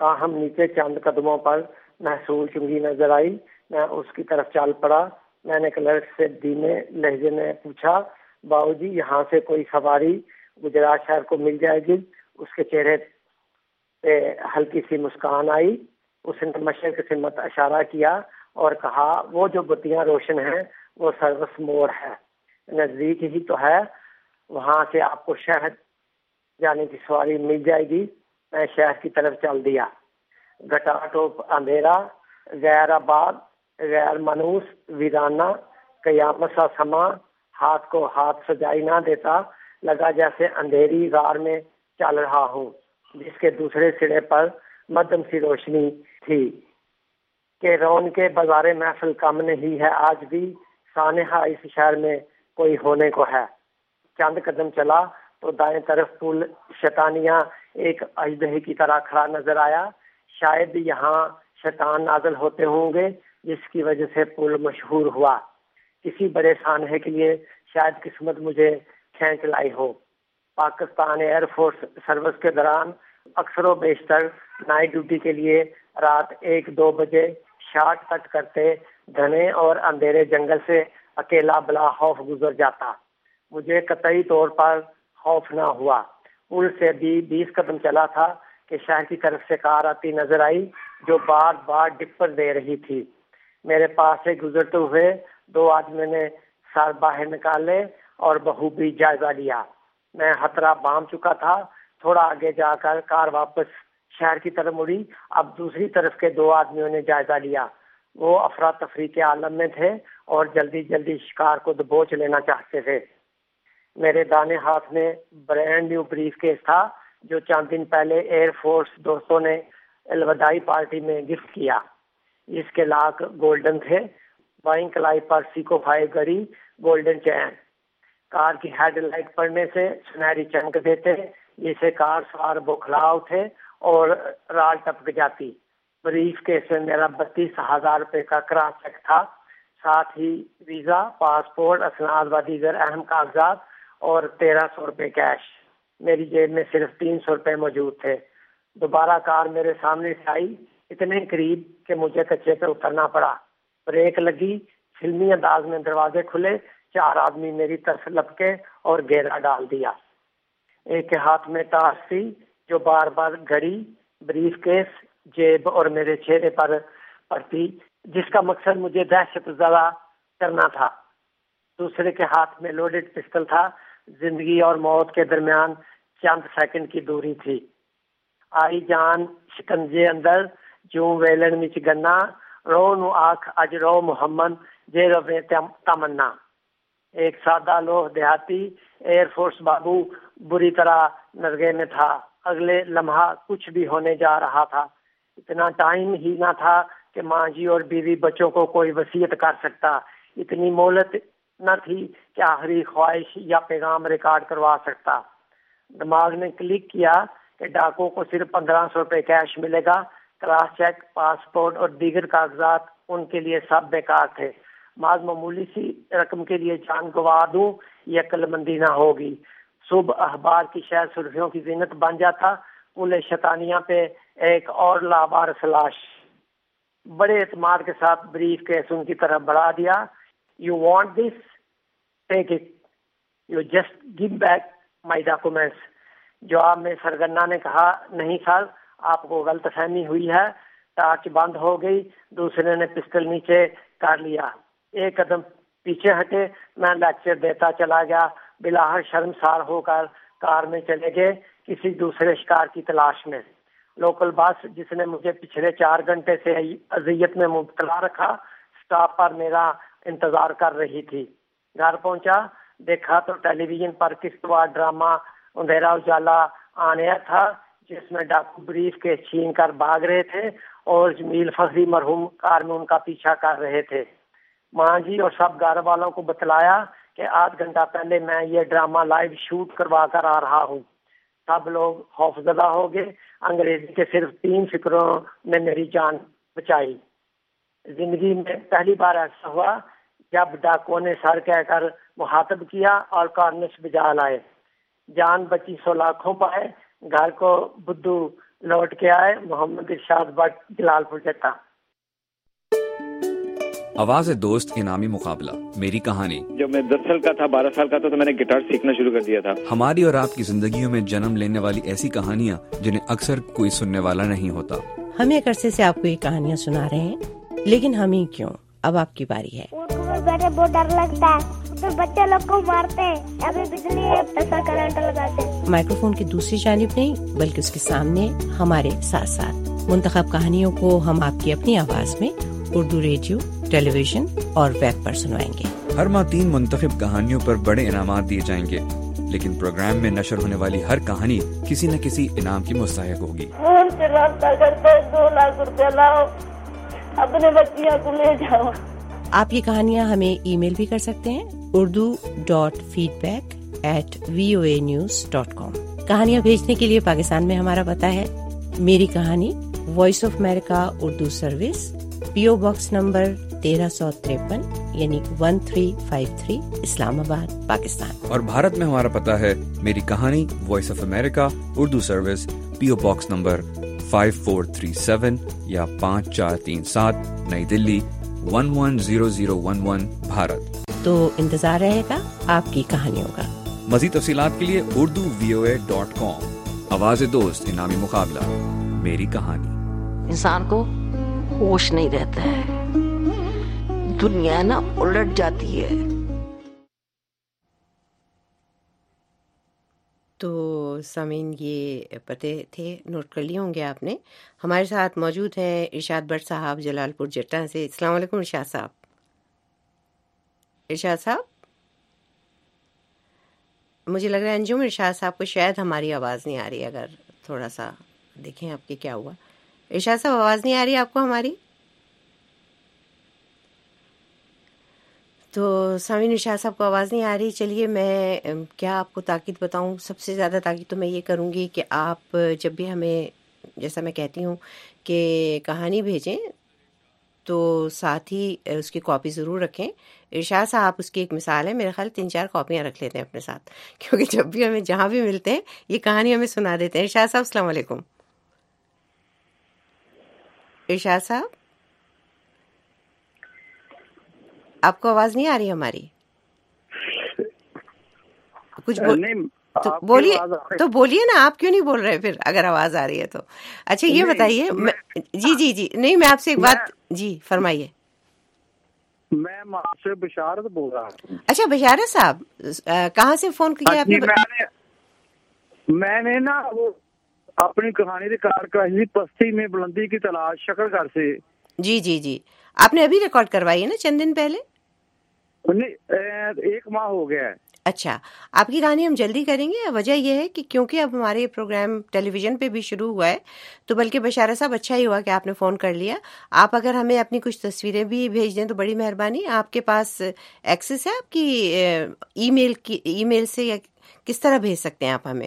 تاہم نیچے چند قدموں پر محصول چنگی نظر آئی. میں اس کی طرف چل پڑا. میں نے کلرک سے دھیمے لہجے میں پوچھا, باؤ جی یہاں سے کوئی سواری گجرات شہر کو مل جائے گی؟ اس کے چہرے پہ ہلکی سی مسکان آئی. اس نے مشرق سے مت اشارہ کیا اور کہا, وہ جو بتیاں روشن ہیں وہ سروس موڑ ہے, نزدیک ہی تو ہے, وہاں سے آپ کو شہر جانے کی سواری مل جائے گی. میں شہر کی طرف چل دیا. گٹا ٹوپ اندھیرا, غیر آباد, غیر منوس, ویرانہ, قیامت سا سما ہاتھ کو ہاتھ سجائی نہ دیتا. لگا جیسے اندھیری غار میں چل رہا ہوں جس کے دوسرے سرے پر مدھم سی روشنی تھی. کہ رون کے بازار محفل کم نہیں ہے آج بھی, سانحہ اس شہر میں کوئی ہونے کو ہے. چند قدم چلا تو دائیں طرف پل شیطانیہ ایک اژدہے کی طرح کھڑا نظر آیا. شاید یہاں شیطان نازل ہوتے ہوں گے جس کی وجہ سے پل مشہور ہوا. کسی بڑے سانحے کے لیے شاید قسمت مجھے کھینچ لائی ہو. پاکستان ایئر فورس سروس کے دوران اکثر و بیشتر نائٹ ڈیوٹی کے لیے رات 1-2 بجے شارٹ کٹ کرتے گھنے اور اندھیرے جنگل سے اکیلا بلا خوف گزر جاتا. مجھے قطعی طور پر خوف نہ ہوا. پل سے بھی 20 قدم چلا تھا کہ شہر کی طرف سے کار آتی نظر آئی جو بار بار ڈپر دے رہی تھی. میرے پاس سے گزرتے ہوئے 2 آدمیوں نے سر باہر نکالے اور بخوبی جائزہ لیا. میں خطرہ بام چکا تھا. تھوڑا آگے جا کر کار واپس شہر کی طرف مڑی. اب دوسری طرف کے 2 آدمیوں نے جائزہ لیا. وہ افراتفری کے عالم میں تھے اور جلدی جلدی شکار کو دبوچ لینا چاہتے تھے. میرے دانے ہاتھ میں برانڈ نیو بریف کیس تھا جو چند دن پہلے ایئر فورس دوستوں نے الوداعی پارٹی میں گفٹ کیا. اس کے لاک گولڈن تھے. بائیں کلائی پر سیکو 5 گھڑی, گولڈن چین. کار کی ہیڈ لائٹ پڑنے سے سنہری چمک دیتے جسے کار سوار بوکھلاؤ تھے اور رال ٹپک جاتی. بریف کیس میں میرا 32,000 روپے کا کراس چیک تھا, ساتھ ہی ویزا, پاسپورٹ, اسناد و دیگر اہم کاغذات اور 1,300 روپے کیش. میری جیب میں صرف 300 روپے موجود تھے. دوبارہ کار میرے سامنے سے آئی, اتنے قریب کہ مجھے کچے پہ اترنا پڑا. بریک لگی, فلمی انداز میں دروازے کھلے. 4 آدمی میری طرف لپکے اور گھیرا ڈال دیا. ایک کے ہاتھ میں ٹارچ تھی جو بار بار گھڑی, بریف کیس, جیب اور میرے چہرے پر پڑتی جس کا مقصد مجھے دہشت زدہ کرنا تھا. دوسرے کے ہاتھ میں لوڈڈ پسٹل تھا. زندگی اور موت کے درمیان چند سیکنڈ کی دوری تھی. آئی جان شکنجے اندر جوں ویلن وچ گنا, رو نو آنکھ اج رو محمد جے روے تمنا. ایک سادہ لوہ دیہاتی ایئر فورس بابو بری طرح نرگے میں تھا. اگلے لمحہ کچھ بھی ہونے جا رہا تھا. اتنا ٹائم ہی نہ تھا کہ ماں جی اور بیوی بچوں کو کوئی وصیت کر سکتا. اتنی مہلت نہ تھی کہ آخری خواہش یا پیغام ریکارڈ کروا سکتا. دماغ نے کلک کیا کہ ڈاکو کو صرف 1,500 روپے کیش ملے گا. کراس چیک, پاسپورٹ اور دیگر کاغذات ان کے لیے سب بیکار تھے. بعض معمولی سی رقم کے لیے جان گوا دوں یہ عقل مندی نہ ہوگی. صبح اخبار کی شہر سرخیوں کی زینت بن جاتا. پل شیطانیہ پہ ایک اور لابارس لاش. بڑے اعتماد کے ساتھ بریف کیس ان کی طرف بڑھا دیا. You want this? Take it. You just give back my documents. جواب میں سرگنا نے کہا, نہیں سر, آپ کو غلط فہمی ہوئی ہے. ٹارچ بند ہو گئی. دوسرے نے پسٹل نیچے کر لیا. 1 قدم پیچھے ہٹے. میں لیکچر دیتا چلا گیا. بلاہر شرمسار ہو کر کار میں چلے گئے کسی دوسرے شکار کی تلاش میں. لوکل بس جس نے مجھے پچھلے 4 گھنٹے سے اذیت میں مبتلا رکھا سٹاپ پر میرا انتظار کر رہی تھی. گھر پہنچا, دیکھا تو ٹیلی ویژن پر قسطوار ڈرامہ اندھیرا اجالا آنیا تھا جس میں ڈاکو بریف کے چھین کر بھاگ رہے تھے اور جمیل فخری مرحوم کار میں ان کا پیچھا کر رہے تھے. ماں جی اور سب گھر والوں کو بتلایا کہ آدھ گھنٹہ پہلے میں یہ ڈرامہ لائیو شوٹ کروا کر آ رہا ہوں. سب لوگ خوفزدہ ہو گئے. انگریزی کے صرف 3 فکروں نے میری جان بچائی. زندگی میں پہلی بار ایسا ہوا جب ڈاکو نے سر کہہ کر مخاطب کیا اور کارنش بجا لائے. جان بچی 100 لاکھوں پائے. گھر کو بدھو لوٹ کے آئے. محمد ارشاد بٹ, جلال پور جٹا. آواز دوست انعامی مقابلہ میری کہانی. جب میں 10 سال کا تھا 12 سال کا تھا تو میں نے گٹار سیکھنا شروع کر دیا تھا. ہماری اور آپ کی زندگیوں میں جنم لینے والی ایسی کہانیاں جنہیں اکثر کوئی سننے والا نہیں ہوتا. ہم ایک عرصے سے آپ کو یہ کہانیاں سنا رہے ہیں, لیکن ہم ہی کیوں, اب آپ کی باری ہے. بیٹھے بہت ڈر لگتا ہے, تو بچے لوگ کو مارتے ہیں, ابھی بجلی ایسا کرنٹ لگاتے ہیں. مائکرو فون کی دوسری جانب نہیں بلکہ اس کے سامنے ہمارے ساتھ ساتھ منتخب کہانیوں کو ہم آپ کی اپنی آواز میں اردو ریڈیو, ٹیلی ویژن اور ویب پر سنوائیں گے. ہر ماہ 3 منتخب کہانیوں پر بڑے انعامات دیے جائیں گے, لیکن پروگرام میں نشر ہونے والی ہر کہانی کسی نہ کسی انعام کی مستحق ہوگی. فون سے رابطہ کرتے 2 لاکھ روپے لاؤ, اپنے بچیاں کو لے جاؤ. آپ یہ کہانیاں ہمیں ای میل بھی کر سکتے ہیں urdu.feedback@voanews.com. کہانیاں بھیجنے کے لیے پاکستان میں ہمارا پتہ ہے میری کہانی, voice of America Urdu service, PO box number 1353 یعنی 1353 اسلام آباد, پاکستان. اور بھارت میں ہمارا پتہ ہے میری کہانی, voice of America Urdu service, PO box number 5437 یا 5437 نئی دلی 110011 بھارت. تو انتظار رہے گا آپ کی کہانیوں کا. مزید تفصیلات کے لیے urduvoa.com. آواز دوست انعامی مقابلہ میری کہانی. انسان کو ہوش نہیں رہتا ہے, دنیا نا الٹ جاتی ہے. تو سامعین یہ پتے تھے, نوٹ کر لیے ہوں گے آپ نے. ہمارے ساتھ موجود ہیں ارشاد بٹ صاحب جلال پور جٹا سے. السلام علیکم ارشاد صاحب. ارشاد صاحب, مجھے لگ رہا ہے انجم ارشاد صاحب کو شاید ہماری آواز نہیں آ رہی. اگر تھوڑا سا دیکھیں آپ کے کیا ہوا. ارشاد صاحب آواز نہیں آ رہی آپ کو ہماری؟ تو سامعین ارشاد صاحب کو آواز نہیں آ رہی. چلیے میں کیا آپ کو تاکید بتاؤں, سب سے زیادہ تاکید تو میں یہ کروں گی کہ آپ جب بھی ہمیں, جیسا میں کہتی ہوں کہ کہانی بھیجیں تو ساتھ ہی اس کی کاپی ضرور رکھیں. ارشاد صاحب اس کی ایک مثال ہے, میرے خیال 3-4 کاپیاں رکھ لیتے ہیں اپنے ساتھ, کیونکہ جب بھی ہمیں جہاں بھی ملتے ہیں یہ کہانی ہمیں سنا دیتے ہیں. ارشاد صاحب السلام علیکم. ارشاد صاحب آپ کو آواز نہیں آ رہی ہماری؟ کچھ بولیے تو بولیے نا, آپ کیوں نہیں بول رہے پھر اگر آواز آ رہی ہے تو؟ اچھا یہ بتائیے. جی نہیں, میں آپ سے ایک بات, جی فرمائیے. میں سے بشارت بول رہا ہوں. اچھا بشارت صاحب, کہاں سے فون کیا آپ نے؟ میں نے نا وہ اپنی کہانی کے کارکردگی پستی میں بلندی کی تلاش شکر گھر سے. جی آپ نے ابھی ریکارڈ کروائی ہے نا چند دن پہلے؟ 1 ماہ ہو گیا ہے. اچھا, آپ کی کہانی ہم جلدی کریں گے. وجہ یہ ہے کہ کیونکہ اب ہمارے پروگرام ٹیلی ویژن پہ بھی شروع ہوا ہے, تو بلکہ بشارت صاحب اچھا ہی ہوا کہ آپ نے فون کر لیا. آپ اگر ہمیں اپنی کچھ تصویریں بھی بھیج دیں تو بڑی مہربانی. آپ کے پاس ایکسس ہے آپ کی ای میل سے, یا کس طرح بھیج سکتے ہیں آپ ہمیں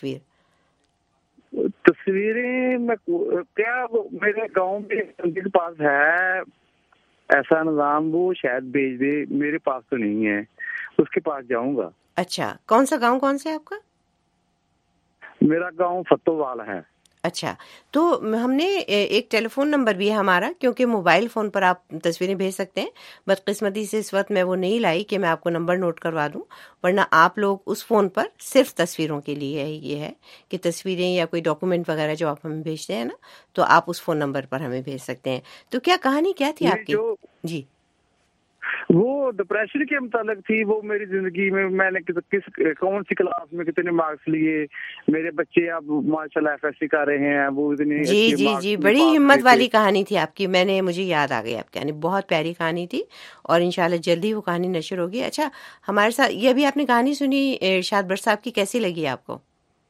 تصویریں؟ میں کیا میرے گاؤں میں پاس ہے ایسا نظام, وہ شاید بھیج دے, میرے پاس تو نہیں ہے, اس کے پاس جاؤں گا. اچھا, کون سا گاؤں, کون سے آپ کا؟ میرا گاؤں فتووال ہے. اچھا, تو ہم نے ایک ٹیلی فون نمبر بھی ہے ہمارا, کیونکہ موبائل فون پر آپ تصویریں بھیج سکتے ہیں. بدقسمتی سے اس وقت میں وہ نہیں لائی کہ میں آپ کو نمبر نوٹ کروا دوں, ورنہ آپ لوگ اس فون پر صرف تصویروں کے لیے یہ ہے کہ تصویریں یا کوئی ڈاکومنٹ وغیرہ جو آپ ہمیں بھیجتے ہیں نا, تو آپ اس فون نمبر پر ہمیں بھیج سکتے ہیں. تو کیا کہانی کیا تھی آپ کی؟ جی, وہ ڈپریشن کے متعلق تھی. وہ میری زندگی میں نے کون سی کلاس میں کتنے مارکس لیے, میرے بچے اب ماشاءاللہ FSC کر رہے ہیں, وہ اتنے جی بڑی ہمت والی کہانی تھی آپ کی. مجھے یاد آ گئی آپ کی کہانی, بہت پیاری کہانی تھی, اور انشاءاللہ جلدی وہ کہانی نشر ہوگی. اچھا, ہمارے ساتھ یہ بھی آپ نے کہانی سنی ارشاد بٹ صاحب کی, کیسی لگی آپ کو؟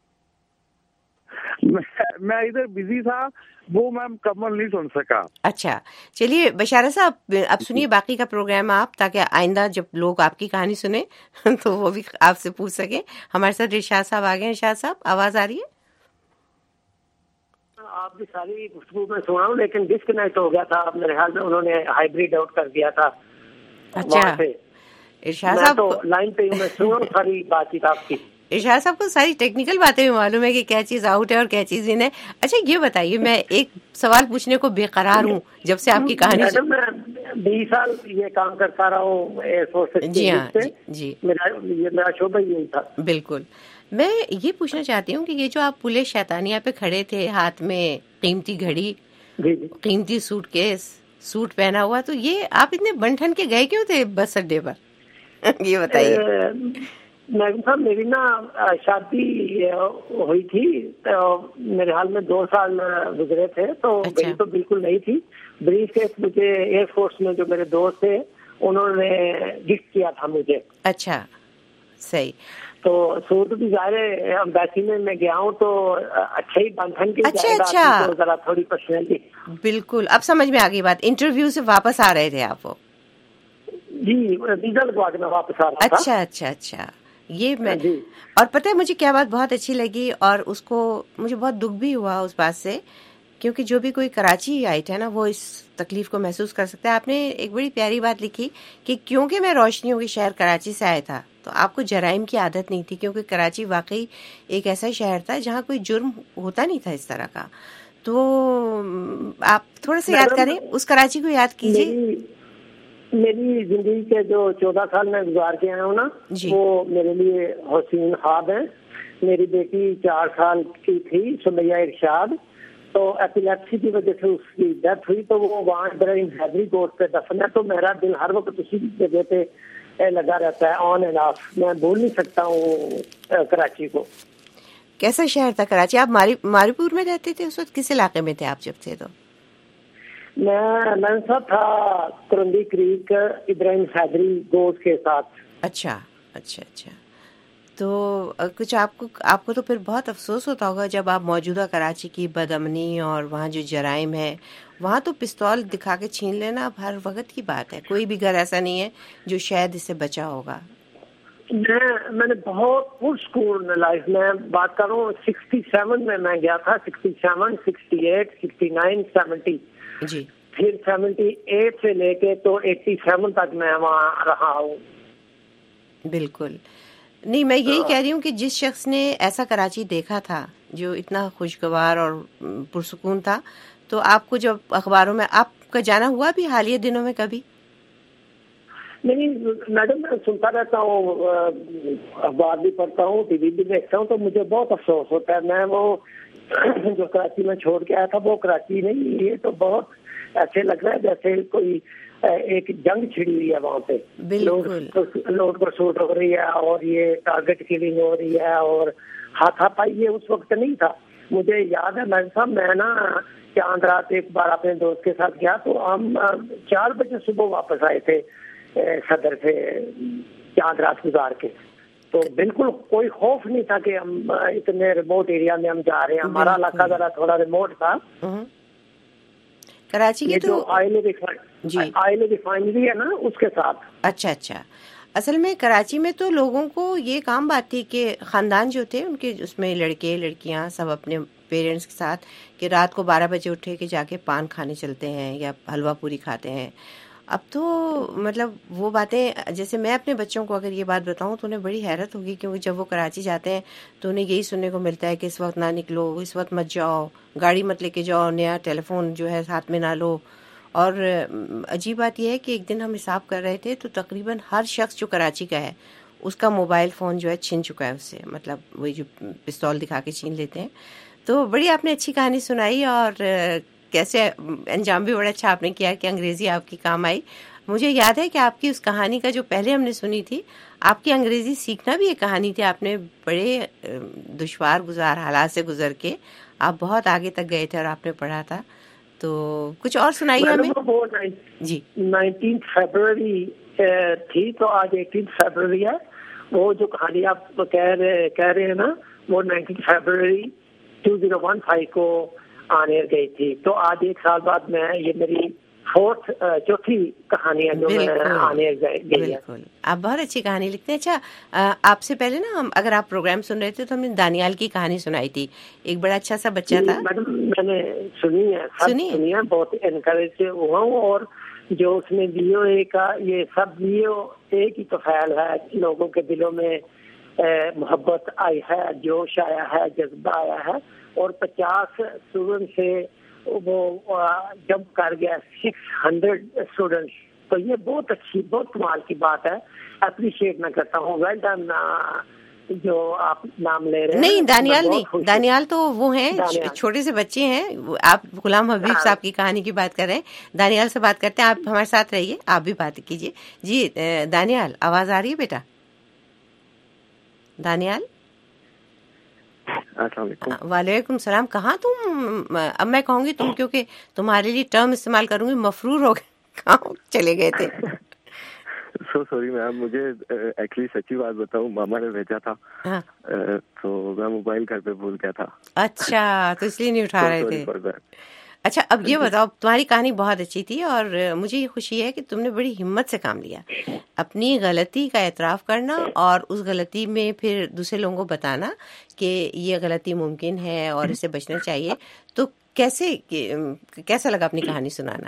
میں ادھر بزی تھا, وہ میں مکمل نہیں سن سکا. اچھا چلیے بشارت صاحب اب سنیے باقی کا پروگرام آپ, تاکہ آئندہ جب لوگ آپ کی کہانی سنیں تو وہ بھی آپ سے پوچھ سکیں. ہمارے ساتھ ارشاد صاحب آ گئے. ارشاد صاحب آواز آ رہی ہے؟ آپ کی ساری گفتگو میں سنا ہوں, لیکن ڈسکنیکٹ ہو گیا تھا میرے خیال میں, انہوں نے ہائیبریڈ آؤٹ کر دیا تھا. اچھا ارشاد صاحب تو لائن پہ میں سنا ساری بات چیت آپ کی. ارشاد صاحب کو ساری ٹیکنیکل باتیں بھی معلوم ہے کہ کیا چیز آؤٹ ہے اور کیا چیز ان ہے. اچھا یہ بتائیے, میں ایک سوال پوچھنے کو بے قرار ہوں جب سے آپ کی کہانی. میں 20 سال یہ کام کرتا رہا ہوں ایئر فورس. جی ہاں جی, میرا شعبہ یہی تھا. بالکل. میں یہ پوچھنا چاہتی ہوں کہ یہ جو آپ پلے شیطانیہ پہ کھڑے تھے, ہاتھ میں قیمتی گھڑی, قیمتی سوٹ کیس, سوٹ پہنا ہوا, تو یہ آپ اتنے بن ٹھن کے گئے کیوں تھے بس اڈے پر؟ یہ بتائیے. میری نا شادی ہوئی تھی تو میرے حال میں 2 سال گزرے تھے, تو میری تو بالکل نہیں تھی. بریف کیس مجھے ایئر فورس میں جو میرے دوست تھے انہوں نے گفٹ کیا تھا مجھے. اچھا صحیح. تو سوٹ بھی ظاہر امبیسی میں گیا ہوں تو اچھا ہی بندھن کے. اچھا ذرا تھوڑی پرسنالٹی. بالکل اب سمجھ میں آ گئی بات. انٹرویو سے واپس آ رہے تھے آپ؟ وہ جی ویزا لگوا کے میں واپس آ رہا تھا. اچھا یہ میں اور پتہ ہے مجھے کیا بات بہت اچھی لگی, اور اس کو مجھے بہت دکھ بھی ہوا اس بات سے, کیونکہ جو بھی کوئی کراچی آئی تھا نا وہ اس تکلیف کو محسوس کر سکتا ہے. آپ نے ایک بڑی پیاری بات لکھی کہ کیونکہ میں روشنیوں کے شہر کراچی سے آیا تھا تو آپ کو جرائم کی عادت نہیں تھی, کیونکہ کراچی واقعی ایک ایسا شہر تھا جہاں کوئی جرم ہوتا نہیں تھا اس طرح کا. تو آپ تھوڑا سا یاد کریں اس کراچی کو, یاد کیجیے. میری زندگی کے جو 14 سال میں گزار کے آیا ہوں نا, وہ میرے لیے حسین خواب ہیں. میری بیٹی 4 سال کی تھی, سمیہ ارشاد, تو ایپیلیپسی کی وجہ سے اس کی ڈیتھ ہوئی, تو وہ وہاں ابراہیم حیدری گوشت پہ دفن ہے. تو میرا دل ہر وقت اسی جگہ پہ لگا رہتا ہے, آن اینڈ آف. میں بھول نہیں سکتا ہوں کراچی کو. کیسا شہر تھا کراچی؟ آپ ماری پور میں رہتے تھے اس وقت؟ کس علاقے میں تھے آپ جب تھے؟ تو میں سب تھا کرندی کریک ابراہیم حیدری گوشت کے ساتھ. اچھا. تو کچھ آپ کو تو پھر بہت افسوس ہوتا ہوگا جب آپ موجودہ کراچی کی بدامنی اور وہاں جو جرائم ہے, وہاں تو پستول دکھا کے چھین لینا اب ہر وقت کی بات ہے. کوئی بھی گھر ایسا نہیں ہے جو شاید اس سے بچا ہوگا. میں نے بہت پرسکون لائف میں بات کروں. 67 میں گیا تھا, 67, 68, 69, 70. جی. پھر 78 سے لے کے تو 87 تک میں وہاں رہا ہوں. بالکل. نہیں, میں یہی کہہ رہی ہوں کہ جس شخص نے ایسا کراچی دیکھا تھا جو اتنا خوشگوار اور پرسکون تھا, تو آپ کو جب اخباروں میں آپ کا جانا ہوا بھی حالیہ دنوں میں کبھی؟ نہیں میڈم, میں سنتا رہتا ہوں, اخبار بھی پڑھتا ہوں, ٹی وی بھی دیکھتا ہوں, تو مجھے بہت افسوس ہوتا ہے. میں وہ جو کراچی میں چھوڑ کے آیا تھا وہ کراچی نہیں, یہ تو بہت ایسے لگ رہا ہے جیسے کوئی ایک جنگ چھڑی ہوئی ہے وہاں پہ. لوڈ پر سوٹ ہو رہی ہے اور یہ ٹارگٹ کلنگ ہو رہی ہے اور ہاتھا پائی. یہ اس وقت نہیں تھا. مجھے یاد ہے میں صاحب, میں نا چاند رات ایک بار اپنے دوست کے ساتھ گیا تو ہم 4 بجے صبح واپس آئے تھے صدر سے چاند رات گزار کے. تو بالکل کوئی خوف نہیں تھا کہ ہم اتنے ریموٹ ایریا میں ہم جا رہے ہیں. ہمارا علاقہ ذرا تھوڑا ریموٹ تھا. کراچی کی جو آئل ریفائنری ہے نا اس کے ساتھ. اچھا. اصل میں کراچی میں تو لوگوں کو یہ کام بات تھی کہ خاندان جو تھے ان کے اس میں لڑکے لڑکیاں سب اپنے پیرنٹس کے ساتھ کہ رات کو 12 بجے اٹھے کہ جا کے پان کھانے چلتے ہیں یا حلوہ پوری کھاتے ہیں. اب تو مطلب وہ باتیں, جیسے میں اپنے بچوں کو اگر یہ بات بتاؤں تو انہیں بڑی حیرت ہوگی, کیونکہ جب وہ کراچی جاتے ہیں تو انہیں یہی سننے کو ملتا ہے کہ اس وقت نہ نکلو, اس وقت مت جاؤ, گاڑی مت لے کے جاؤ, نیا ٹیلی فون جو ہے ہاتھ میں نہ لو. اور عجیب بات یہ ہے کہ ایک دن ہم حساب کر رہے تھے تو تقریباً ہر شخص جو کراچی کا ہے اس کا موبائل فون جو ہے چھن چکا ہے اس سے, مطلب وہی جو پستول دکھا کے چھین لیتے ہیں. تو بڑی آپ نے اچھی کہانی سنائی, اور کیسے انجام بھی بڑا اچھا آپ نے کیا کہ انگریزی آپ کی کام آئی. مجھے یاد ہے کہ آپ کی اس کہانی کا جو پہلے ہم نے سنی تھی, آپ کی انگریزی سیکھنا بھی ایک کہانی تھی. آپ نے بڑے دشوار گزار حالات سے گزر کے آپ بہت آگے تک گئے تھے اور آپ نے پڑھا تھا. تو کچھ اور سنائیے ہمیں. جی 19 فیبروری تھی تو آج 18 فیبروری ہے. وہ جو کہانی آپ کہہ رہے ہیں نا وہ 19 فیبروری 2015 کو آنے گئی تھی. تو آج 1 سال بعد میں یہ میری چوتھی کہانی ہے جو میں آنے گئی ہے. آپ بہت اچھی کہانی لکھتے ہیں. اچھا آپ سے پہلے نا اگر آپ پروگرام سن رہے تھے تو ہم نے دانیال کی کہانی سنائی تھی. ایک بڑا اچھا سا بچہ تھا. میڈم میں نے سنی ہے, بہت انکریج ہوا ہوں. اور جو اس میں ویو اے کا یہ سب ویو اے کی تو خیال ہے لوگوں کے دلوں میں محبت آئی ہے, جوش آیا ہے, جذبہ آیا ہے, اور 50 اسٹوڈنٹ سے وہ جمپ کر گیا 600 اسٹوڈنٹ. تو یہ بہت اچھی, بہت کمال کی بات ہے, اپریشیٹ میں کرتا ہوں. ویل ڈن جو آپ نام لے رہے ہیں. نہیں دانیال نہیں, دانیال تو وہ ہیں چھوٹے سے بچے ہیں. آپ غلام حبیب صاحب کی کہانی کی بات کر رہے ہیں, دانیال سے بات کرتے ہیں. آپ ہمارے ساتھ رہیے, آپ بھی بات کیجیے. جی دانیال, آواز آ رہی ہے بیٹا؟ دانیال السلام علیکم. وعلیکم السلام. کہاں تم؟ اب میں کہوں گی تم, کیونکہ تمہارے لیے ٹرم استعمال کروں گی, مفرور ہو گئے, کہاں چلے گئے تھے؟ سو سوری میم, مجھے ایکچولی سچی بات بتاؤں, ماما نے بھیجا تھا تو میں موبائل گھر پہ بھول گیا تھا. اچھا, تو اس لیے نہیں اٹھا رہے تھے. اچھا اب یہ بتاؤ, تمہاری کہانی بہت اچھی تھی اور مجھے یہ خوشی ہے کہ تم نے بڑی ہمت سے کام لیا, اپنی غلطی کا اعتراف کرنا اور اس غلطی میں پھر دوسرے لوگوں کو بتانا کہ یہ غلطی ممکن ہے اور اس سے بچنا چاہیے. تو کیسا لگا اپنی کہانی سنانا؟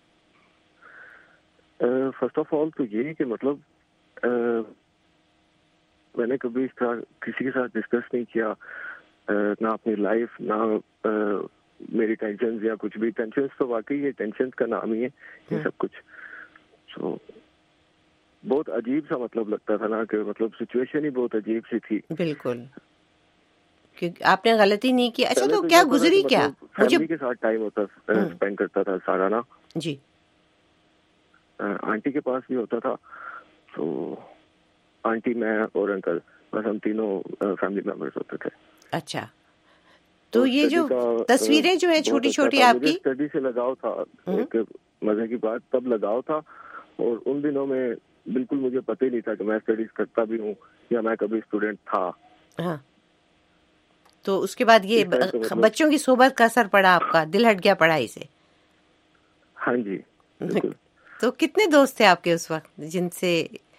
فرسٹ آف آل تو یہ کہ مطلب میں نے کبھی اس طرح کسی کے ساتھ ڈسکس نہیں کیا, نہ اپنی لائف, نہ میری ٹینشنز یا کچھ بھی. ٹینشنز تو واقعی یہ ٹینشنز کا نام ہی ہے یہ سب کچھ. سو بہت عجیب سا مطلب لگتا تھا نا, کہ مطلب سچویشن ہی بہت عجیب سی تھی. بالکل, کیونکہ آپ نے غلطی نہیں کی. اچھا تو کیا گزری کیا؟ فیملی کے ساتھ ٹائم ہوتا اسپینڈ کرتا تھا سارا نا. جی. آنٹی کے پاس بھی ہوتا تھا, تو آنٹی, میں اور انکل, بس ہم تینوں فیملی ممبرس ہوتے تھے. اچھا, تو یہ جو تصویریں جو ہیں چھوٹی چھوٹی آپ کی, اسٹڈی سے لگاؤ تھا, ایک مزے کی بات, تب لگاؤ تھا. اور ان دنوں میں بالکل مجھے پتہ ہی نہیں تھا کہ میں اسٹڈیز کرتا بھی ہوں یا میں کبھی اسٹوڈنٹ تھا. ہاں, تو اس کے بعد یہ بچوں کی صحبت کا اثر پڑا, آپ کا دل ہٹ گیا پڑھائی سے. ہاں جی بالکل. تو کتنے دوست تھے آپ کے اس وقت جن سے؟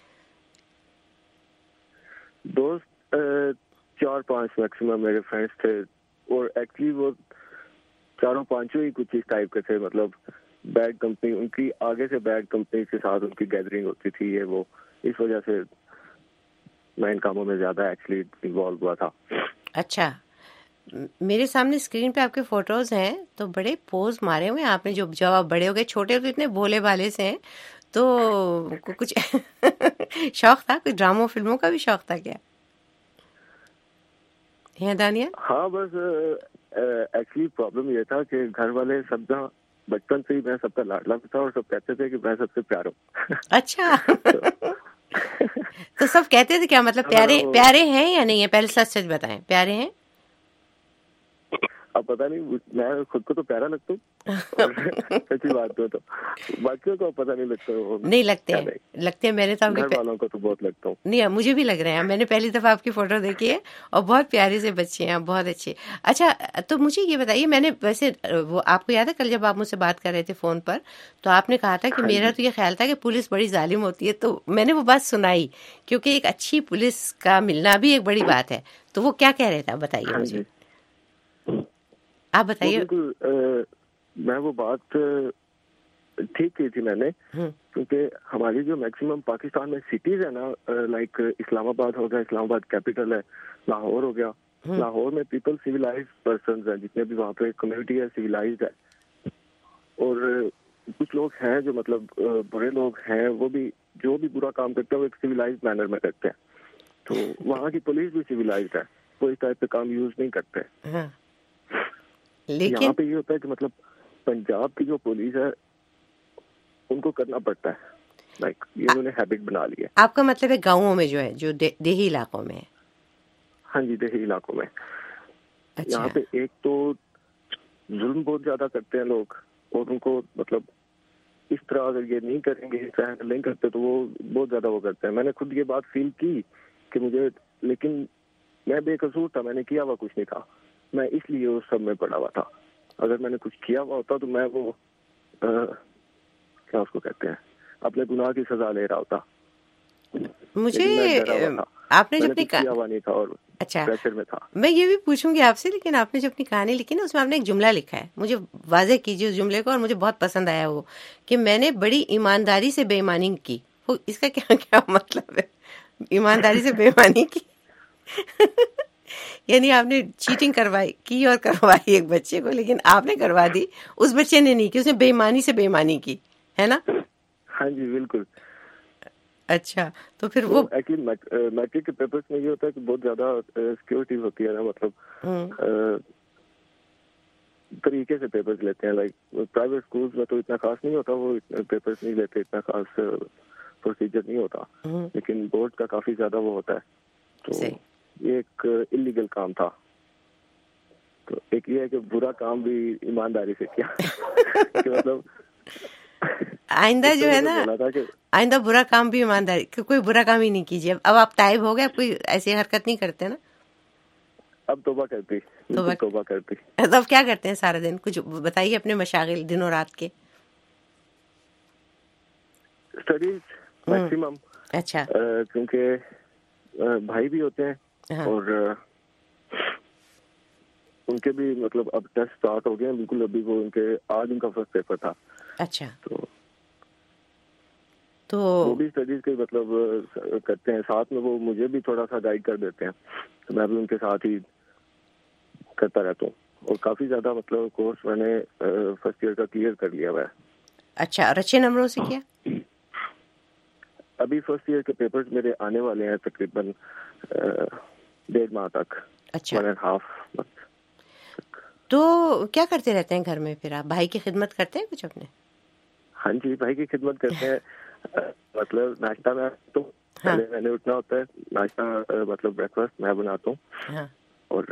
دوست 4-5 میکسیمم میرے فرینڈس تھے, اور ایکچولی وہ 4-5 ہی کچھ اس ٹائپ کے تھے. مطلب بیڈ کمپنی, ان کی آگے سے بیڈ کمپنی کے ساتھ ان کی گیدرنگ ہوتی تھی, یہ وہ, اس وجہ سے میں ان کاموں میں زیادہ ایکچولی انوالو ہوا تھا. اچھا, میرے سامنے اسکرین پہ آپ کے فوٹوز ہیں, تو بڑے پوز مارے ہوئے آپ نے. جب آپ بڑے ہو گئے, چھوٹے تو اتنے بھولے بھالے سے ہیں, تو کچھ شوق تھا, کچھ ڈراموں فلموں کا بھی شوق تھا کیا ہے دانیال؟ ہاں, بس ایکچولی پرابلم یہ تھا کہ گھر والے سب جہاں بچپن سے ہی میں سب کا لاڈلا تھا, اور سب کہتے تھے کہ میں سب سے پیارا ہوں. اچھا, تو سب کہتے تھے کیا, مطلب پیارے ہیں یا نہیں ہے؟ پہلے سچ سچ بتائیں, پیارے ہیں؟ اب پتہ نہیں, میں خود کو تو پیارا لگتا ہوں, سچی بات تو باقیوں کو پتہ نہیں لگتا. نہیں لگتے ہیں, میں نے تو گھر والوں کو تو بہت لگتا ہوں. نہیں, مجھے بھی لگ رہے ہیں. میں نے پہلی دفعہ آپ کی فوٹو دیکھی ہے, اور بہت پیارے سے بچے ہیں, بہت اچھے. اچھا, تو مجھے یہ بتائیے, میں نے ویسے وہ آپ کو یاد ہے کل جب آپ مجھ سے بات کر رہے تھے فون پر, تو آپ نے کہا تھا کہ میرا تو یہ خیال تھا کہ پولیس بڑی ظالم ہوتی ہے. تو میں نے وہ بات سنائی, کیونکہ ایک اچھی پولیس کا ملنا بھی ایک بڑی بات ہے. تو وہ کیا کہہ رہے تھے, بتائیے مجھے, آپ بتائیے. میں وہ بات ٹھیک کی تھی میں نے, کیونکہ ہماری جو میکسیمم پاکستان میں سٹیز ہے نا, لائک اسلام آباد ہو گیا, اسلام آباد کیپٹل ہے, لاہور ہو گیا. لاہور میں پیپل سویلائز پرسنز ہیں, جتنے بھی وہاں پہ کمیونٹی ہے سویلائزڈ ہے. اور کچھ لوگ ہیں جو مطلب برے لوگ ہیں, وہ بھی جو بھی برا کام کرتے ہیں وہ ایک سویلائزڈ مینر میں کرتے ہیں. تو وہاں کی پولیس بھی سویلائزڈ ہے, وہ اس ٹائپ کے کام یوز نہیں کرتے. لیکن یہاں پہ یہ ہوتا ہے کہ مطلب پنجاب کی جو پولیس ہے ان کو کرنا پڑتا ہے, لائک یہ انہوں نے ہیبٹ بنا لی ہے. آپ کا مطلب ہے گاؤں میں جو ہے, جو دیہی علاقوں میں ہے؟ ہاں جی, دیہی علاقوں میں. یہاں پہ ایک تو ظلم بہت زیادہ کرتے ہیں لوگ, اور ان کو مطلب اس طرح اگر یہ نہیں کریں گے, اس طرح ہینڈل نہیں کرتے, تو وہ بہت زیادہ وہ کرتے ہیں. میں نے خود یہ بات فیل کی کہ مجھے, لیکن میں بے قصور تھا, میں نے کیا ہوا کچھ نہیں تھا, میں اس لیے اس سب میں پڑا ہوا تھا. اگر میں نے کچھ کیا ہوا ہوتا تو میں وہ کیا اس کو کہتے ہیں, اپنے گناہ کی سزا لے رہا ہوتا. مجھے آپ نے جب کیا ہوا نہیں تھا اور اچھا پریشر میں تھا. میں یہ بھی پوچھوں گی آپ سے, لیکن آپ نے جو اپنی کہانی لکھی نا, اس میں آپ نے ایک جملہ لکھا ہے, مجھے واضح کیجیے اس جملے کو, اور مجھے بہت پسند آیا وہ, کہ میں نے بڑی ایمانداری سے بے ایمانی کی. وہ اس کا کیا کیا مطلب ہے, ایمانداری سے بے ایمانی کی؟ یعنی آپ نے چیٹنگ کی اور کروائی ایک بچے کو، لیکن آپ نے کروا دی، اس بچے نے نہیں کی، اس نے بے ایمانی سے بے ایمانی کی، ہے نا؟ ہاں جی بالکل. اچھا تو پھر وہ ایکچولی میٹرک کے پیپرز میں یہ ہوتا ہے کہ بہت زیادہ سیکورٹی ہوتی ہے نا، مطلب طریقے سے پیپرز لیتے ہیں. لائک پرائیویٹ اسکولز میں تو اتنا خاص نہیں ہوتا، وہ پیپرز نہیں لیتے، اتنا خاص پروسیجر نہیں ہوتا، لیکن بورڈ کا کافی زیادہ وہ ہوتا ہے. تو یہ ایک انلیگل کام تھا. تو ایک یہ ہے کہ برا کام بھی ایمانداری سے کیا کہ مطلب آئندہ جو ہے نا، آئندہ برا کام بھی ایمانداری، کوئی برا کام ہی نہیں کیجیے. اب آپ تائب ہو گئے، کوئی ایسی حرکت نہیں کرتے نا؟ اب توبہ کرتی. تو اب کیا کرتے ہیں سارا دن؟ کچھ بتائیے اپنے مشاغل دن و رات کے. Studies maximum. اچھا. کیونکہ بھائی بھی ہوتے ہیں اور ان کے بھی مطلب اب ٹیسٹ اسٹارٹ ہو گئے ہیں بالکل. ابھی وہ آج ان کا فرسٹ پیپر تھا. اچھا. تو وہ بھی اسٹڈیز کے مطلب کرتے ہیں ساتھ میں، وہ مجھے بھی تھوڑا سا گائیڈ کر دیتے ہیں، تو میں بھی ان کے ساتھ ہی کرتا رہتا ہوں. اور کافی زیادہ مطلب کورس میں نے فرسٹ ایئر کا کلیئر کر لیا ہوا ہے. اچھا. اور اچھے نمبروں سے کیا؟ ابھی فرسٹ ایئر کے پیپرز میرے آنے والے ہیں تقریباً 1.5 ماہ تک. اچھا. 1.5 month. تو کیا کرتے رہتے ہیں گھر میں پھر آپ؟ بھائی کی خدمت کرتے ہیں کچھ اپنے؟ ہاں جی بھائی کی خدمت کرتے ہیں. مطلب ناشتہ میں تو پہلے میں نے اٹھنا ہوتا ہے، ناشتہ مطلب بریک فاسٹ میں بناتا ہوں، اور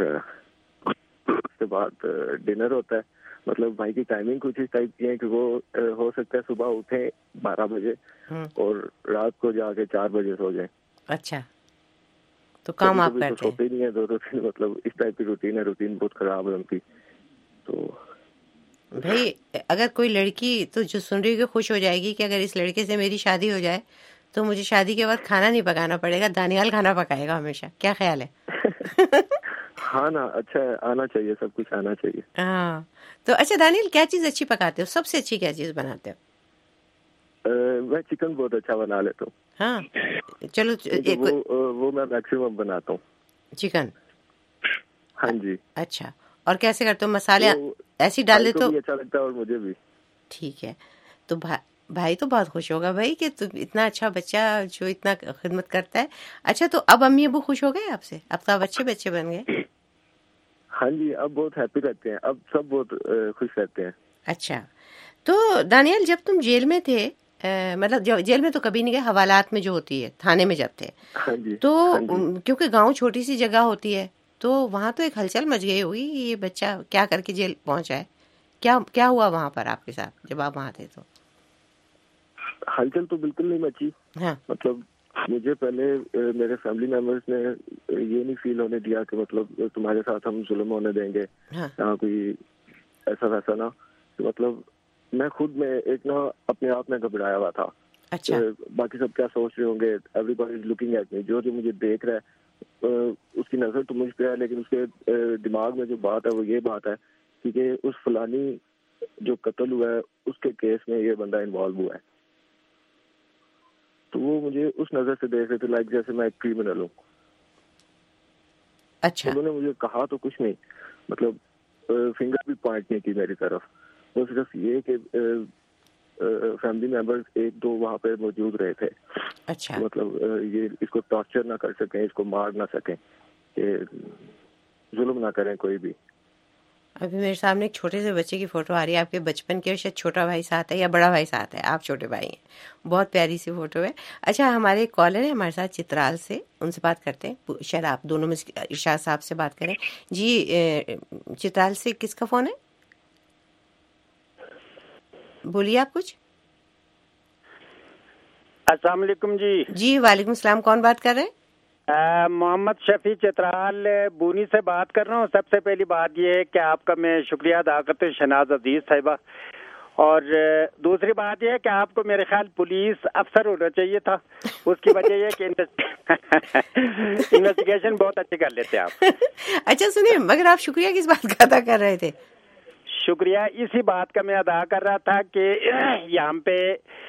اس کے بعد ڈنر ہوتا ہے. مطلب بھائی کی ٹائمنگ کچھ اس ٹائپ کی ہے کہ وہ ہو سکتا ہے صبح اٹھیں 12 بجے اور رات کو جا کے 4 بجے سو جائیں. اچھا. تو کام آپ کرتے ہیں؟ سوتے نہیں ہے 2 دن، مطلب اس ٹائپ کی روٹین ہے. روٹین بہت خراب ہے ان کی. تو بھائی اگر کوئی لڑکی تو جو سن رہی ہے خوش ہو جائے گی کہ اگر اس لڑکے سے میری شادی ہو جائے تو مجھے شادی کے بعد کھانا نہیں پکانا پڑے گا، دانیال کھانا پکائے گا ہمیشہ. کیا خیال ہے؟ ہاں نا، اچھا ہے، آنا چاہیے، سب کچھ آنا چاہیے. ہاں. تو اچھا دانیال، کیا چیز اچھی پکاتے ہو؟ سب سے اچھی کیا چیز بناتے ہو؟ میں چکن بہت اچھا بنا لیتا ہوں. ہاں چلو. وہ میں میکسیمم بناتا ہوں چکن. ہاں جی. اچھا. اور کیسے کرتے ہو؟ مسالے ایسی ڈال دیتے ہو؟ اچھا لگتا ہے اور مجھے بھی. ٹھیک ہے. تو بھائی تو بہت خوش ہوگا بھائی کہ تم اتنا اچھا بچہ جو اتنا خدمت کرتا ہے. اچھا تو اب امی ابو خوش ہو گئے آپ سے؟ اب تو آپ اچھے بچے بن گئے. ہاں جی اب بہت ہیپی رہتے ہیں، اب سب بہت خوش رہتے ہیں. اچھا. تو دانیال جب تم جیل میں تھے، مطلب جیل میں تو کبھی نہیں گئے، حوالات میں جو ہوتی ہے تھانے میں جب تھے، تو کیونکہ گاؤں چھوٹی سی جگہ ہوتی ہے تو وہاں تو ایک ہلچل مچ گئی ہوگی، یہ بچہ کیا کر کے جیل پہنچا ہے. کیا ہوا وہاں پر آپ کے ساتھ جب آپ وہاں تھے؟ تو ہلچل تو بالکل نہیں مچی. مطلب مجھے پہلے میرے فیملی ممبرس نے یہ نہیں فیل ہونے دیا کہ مطلب تمہارے ساتھ ہم ظلم ہونے دیں گے، یہاں کوئی ایسا ویسا نہ. مطلب میں خود میں ایک نا اپنے آپ میں گھبرایا ہوا تھا. اچھا. باقی سب کیا سوچ رہے ہوں گے، everybody is looking at me. جو مجھے دیکھ رہا ہے اس کی نظر تو مجھ پہ ہے، لیکن اس کے دماغ میں جو بات ہے وہ یہ بات ہے کہ اس فلانی جو قتل ہوا ہے اس کے کیس میں یہ بندہ انوالو ہوا ہے. تو وہ مجھے اس نظر سے دیکھ رہے تھے لائک جیسے میں ایک کریمنل ہوں. اچھا. انہوں نے مجھے کہا تو کچھ نہیں، مطلب فنگر بھی پوائنٹ نہیں کی میری طرف. وہ صرف یہ کہ فیملی ممبرز 1-2 وہاں پہ موجود رہے تھے. اچھا. مطلب یہ اس کو ٹارچر نہ کر سکیں، اس کو مار نہ سکیں، کہ ظلم نہ کریں کوئی بھی. ابھی میرے سامنے ایک چھوٹے سے بچے کی فوٹو آ رہی ہے آپ کے بچپن کی، اور شاید چھوٹا بھائی ساتھ ہے یا بڑا بھائی ساتھ ہے، آپ چھوٹے بھائی ہیں. بہت پیاری سی فوٹو ہے. اچھا ہمارے ایک کالر ہے ہمارے ساتھ چترال سے، ان سے بات کرتے ہیں. شاید آپ دونوں میں ارشاد صاحب سے بات کریں. جی چترال سے کس کا فون ہے؟ بولیے آپ کچھ. السلام علیکم. جی وعلیکم السلام. کون بات کر رہے ہیں؟ محمد شفیع چترال بونی سے بات کر رہا ہوں. سب سے پہلی بات یہ ہے کہ آپ کا میں شکریہ ادا کرتا ہوں شہناز عزیز صاحبہ، اور دوسری بات یہ ہے کہ آپ کو میرے خیال پولیس افسر ہونا چاہیے تھا. اس کی وجہ یہ کہ انویسٹیگیشن بہت اچھے کر لیتے آپ. اچھا سنیے، مگر آپ شکریہ کس بات کا ادا کر رہے تھے؟ شکریہ اسی بات کا میں ادا کر رہا تھا کہ یہاں پہ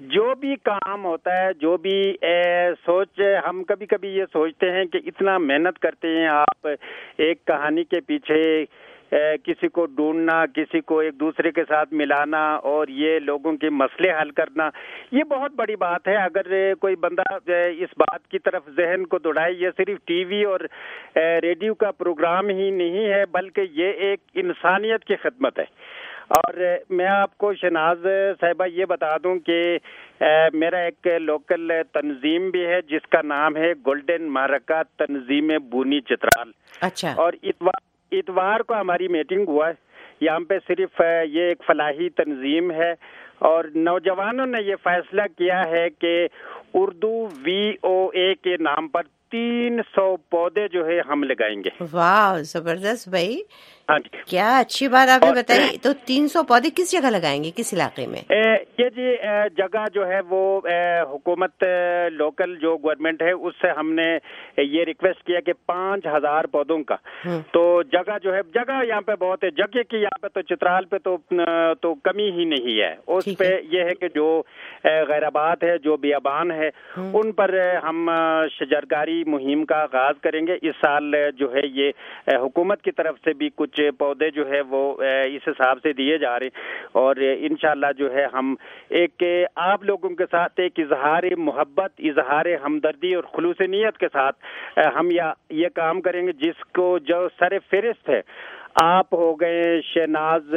جو بھی کام ہوتا ہے, جو بھی سوچ, ہم کبھی کبھی یہ سوچتے ہیں کہ اتنا محنت کرتے ہیں آپ ایک کہانی کے پیچھے, کسی کو ڈھونڈنا, کسی کو ایک دوسرے کے ساتھ ملانا اور یہ لوگوں کے مسئلے حل کرنا, یہ بہت بڑی بات ہے. اگر کوئی بندہ اس بات کی طرف ذہن کو دوڑائے, یہ صرف ٹی وی اور ریڈیو کا پروگرام ہی نہیں ہے بلکہ یہ ایک انسانیت کی خدمت ہے. اور میں آپ کو شہناز صاحبہ یہ بتا دوں کہ میرا ایک لوکل تنظیم بھی ہے جس کا نام ہے گولڈن معرکہ تنظیم بونی چترال. اچھا. اور اتوار کو ہماری میٹنگ ہوا ہے. یہاں پہ صرف یہ ایک فلاحی تنظیم ہے اور نوجوانوں نے یہ فیصلہ کیا ہے کہ اردو VOA کے نام پر 300 پودے جو ہے ہم لگائیں گے. واہ, زبردست بھائی, ہاں جی, کیا اچھی بات آپ نے بتائی. تو 300 پودے کس جگہ لگائیں گے, کس علاقے میں؟ یہ جی جگہ جو ہے وہ حکومت لوکل جو گورنمنٹ ہے اس سے ہم نے یہ ریکویسٹ کیا کہ 5000 پودوں کا. تو جگہ جو ہے, جگہ یہاں پہ بہت ہے, جگہ کی یہاں پہ تو چترال پہ تو کمی ہی نہیں ہے. اس پہ یہ ہے کہ جو غیر آباد ہے, جو بیابان ہے, ان پر ہم شجرکاری مہم کا آغاز کریں گے. اس سال جو ہے یہ حکومت کی طرف سے بھی کچھ پودے جو ہے وہ اس حساب سے دیے جا رہے ہیں اور انشاءاللہ جو ہے ہم ایک آپ لوگوں کے ساتھ ایک اظہار محبت, اظہار ہمدردی اور خلوص نیت کے ساتھ ہم یہ کام کریں گے جس کو جو سر فہرست ہے. آپ ہو گئے, شہناز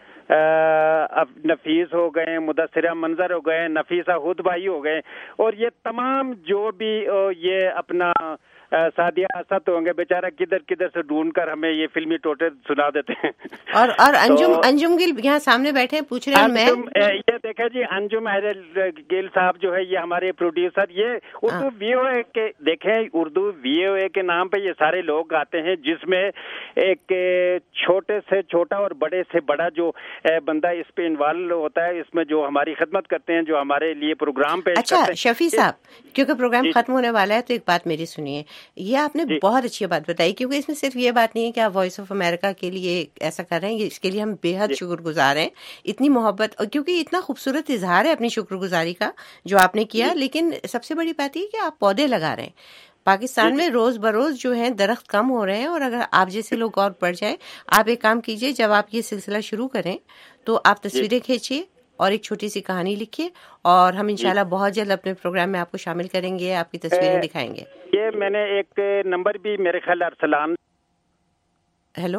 نفیس ہو گئے, مدثرہ منظر ہو گئے, نفیسہ ہد بھائی ہو گئے, اور یہ تمام جو بھی یہ اپنا سعدیہ اسد ہوں گے, بیچارہ کدھر کدھر سے ڈھونڈ کر ہمیں یہ فلمی ٹوٹے سنا دیتے ہیں. اور انجم گل یہاں سامنے بیٹھے پوچھ رہے ہیں. میں یہ دیکھیں جی, انجم گل صاحب جو ہے یہ ہمارے پروڈیوسر, یہ اردو VOA کے دیکھیں, اردو VOA کے نام پہ یہ سارے لوگ آتے ہیں جس میں ایک چھوٹے سے چھوٹا اور بڑے سے بڑا جو بندہ اس پہ انوالو ہوتا ہے, اس میں جو ہماری خدمت کرتے ہیں, جو ہمارے لیے پروگرام پیش کرتے ہیں. اچھا شفیع صاحب, کیونکہ پروگرام ختم ہونے والا ہے تو ایک بات میری سنیے, یہ آپ نے بہت اچھی بات بتائی, کیونکہ اس میں صرف یہ بات نہیں ہے کہ آپ وائس آف امریکہ کے لیے ایسا کر رہے ہیں, اس کے لیے ہم بے حد شکر گزار ہیں. اتنی محبت, اور کیونکہ اتنا خوبصورت اظہار ہے اپنی شکر گزاری کا جو آپ نے کیا. لیکن سب سے بڑی بات یہ کہ آپ پودے لگا رہے ہیں. پاکستان میں روز بروز جو ہیں درخت کم ہو رہے ہیں, اور اگر آپ جیسے لوگ اور پڑ جائیں, آپ ایک کام کیجئے, جب آپ یہ سلسلہ شروع کریں تو آپ تصویریں کھینچیے اور ایک چھوٹی سی کہانی لکھیے, اور ہم انشاءاللہ بہت جلد اپنے پروگرام میں آپ کو شامل کریں گے, آپ کی تصویریں دکھائیں گے. یہ میں نے ایک نمبر بھی میرے خیال ارسلان. ہیلو,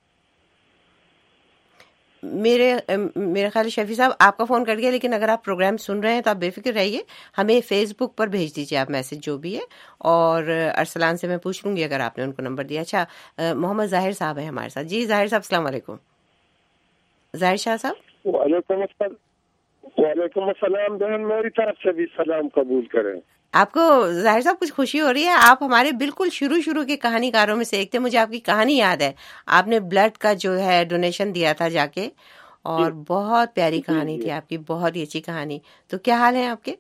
میرے خیال شفیع صاحب آپ کا فون کٹ گیا, لیکن اگر آپ پروگرام سن رہے ہیں تو آپ بے فکر رہیے, ہمیں فیس بک پر بھیج دیجیے آپ میسج جو بھی ہے, اور ارسلان سے میں پوچھ لوں گی اگر آپ نے ان کو نمبر دیا. اچھا, محمد ظاہر صاحب ہیں ہمارے ساتھ. جی ظاہر صاحب السلام علیکم. ظاہر شاہ صاحب. وعلیکم السلام بہن, میری طرف سے بھی سلام قبول کریں. آپ کو ظاہر صاحب کچھ خوشی ہو رہی ہے؟ آپ ہمارے بالکل شروع کے کہانی کاروں میں سے ایک تھے. مجھے آپ کی کہانی یاد ہے, آپ نے بلڈ کا جو ہے ڈونیشن دیا تھا جا کے, اور بہت پیاری کہانی تھی آپ کی, بہت ہی اچھی کہانی. تو کیا حال ہیں آپ کے؟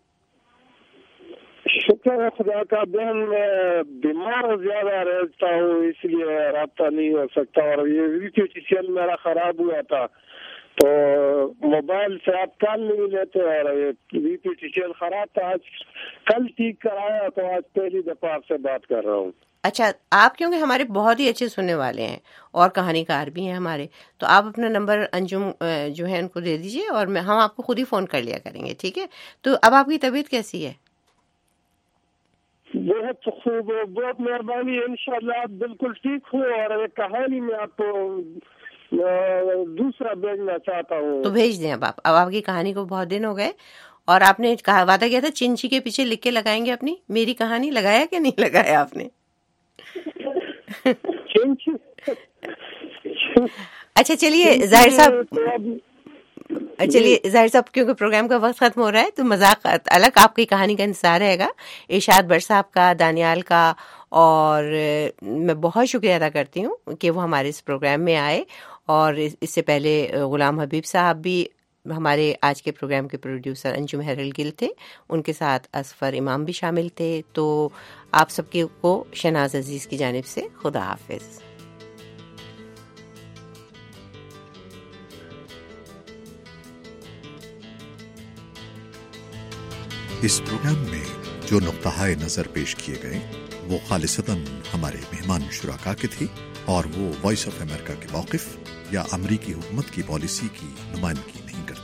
شکر ہے خدا کا بہن, میں بیمار زیادہ رہتا ہوں اس لیے رابطہ نہیں ہو سکتا, اور یہ ریپیٹیشن میرا خراب ہوا تھا تو موبائل سے آپ کال نہیں لیتے, اور ریپیٹیشن خراب تھا, آج کل ٹھیک کرایا تو آج پہلی دفعہ آپ سے بات کر رہا ہوں. اچھا, آپ کیونکہ ہمارے بہت ہی اچھے سننے والے ہیں اور کہانی کار بھی ہیں ہمارے, تو آپ اپنا نمبر انجم جو ہے ان کو دے دیجیے, اور ہم آپ کو خود ہی فون کر لیا کریں گے, ٹھیک ہے؟ تو اب آپ کی طبیعت کیسی ہے؟ بہت خوب, بہت مہربانی, انشاءاللہ آپ بالکل ٹھیک ہو. اور ایک کہانی میں آپ کو دوسرا بھیجنا چاہتا ہوں. تو بھیج دیں. اب آپ کی کہانی کو بہت دن ہو گئے, اور آپ نے وعدہ کیا تھا چنچی کے پیچھے لکھ کے لگائیں گے اپنی میری کہانی, لگایا کہ نہیں لگایا آپ نے؟ اچھا چلیے ظاہر صاحب, کیونکہ پروگرام کا وقت ختم ہو رہا ہے تو مذاق الگ, آپ کی کہانی کا انتظار رہے گا. ارشاد بٹ صاحب کا, دانیال کا, اور میں بہت شکریہ ادا کرتی ہوں کہ وہ ہمارے اس پروگرام میں آئے. اور اس سے پہلے غلام حبیب صاحب بھی ہمارے آج کے پروگرام کے پروڈیوسر انجم ہیرل گل تھے, ان کے ساتھ اصفر امام بھی شامل تھے. تو آپ سب کو شہناز عزیز کی جانب سے خدا حافظ. اس پروگرام میں جو نقطہ نظر پیش کیے گئے وہ خالصتاً ہمارے مہمان شرکاء کے تھے اور وہ وائس آف امریکہ کے موقف یا امریکی حکومت کی پالیسی کی نمائندگی نہیں کرتے۔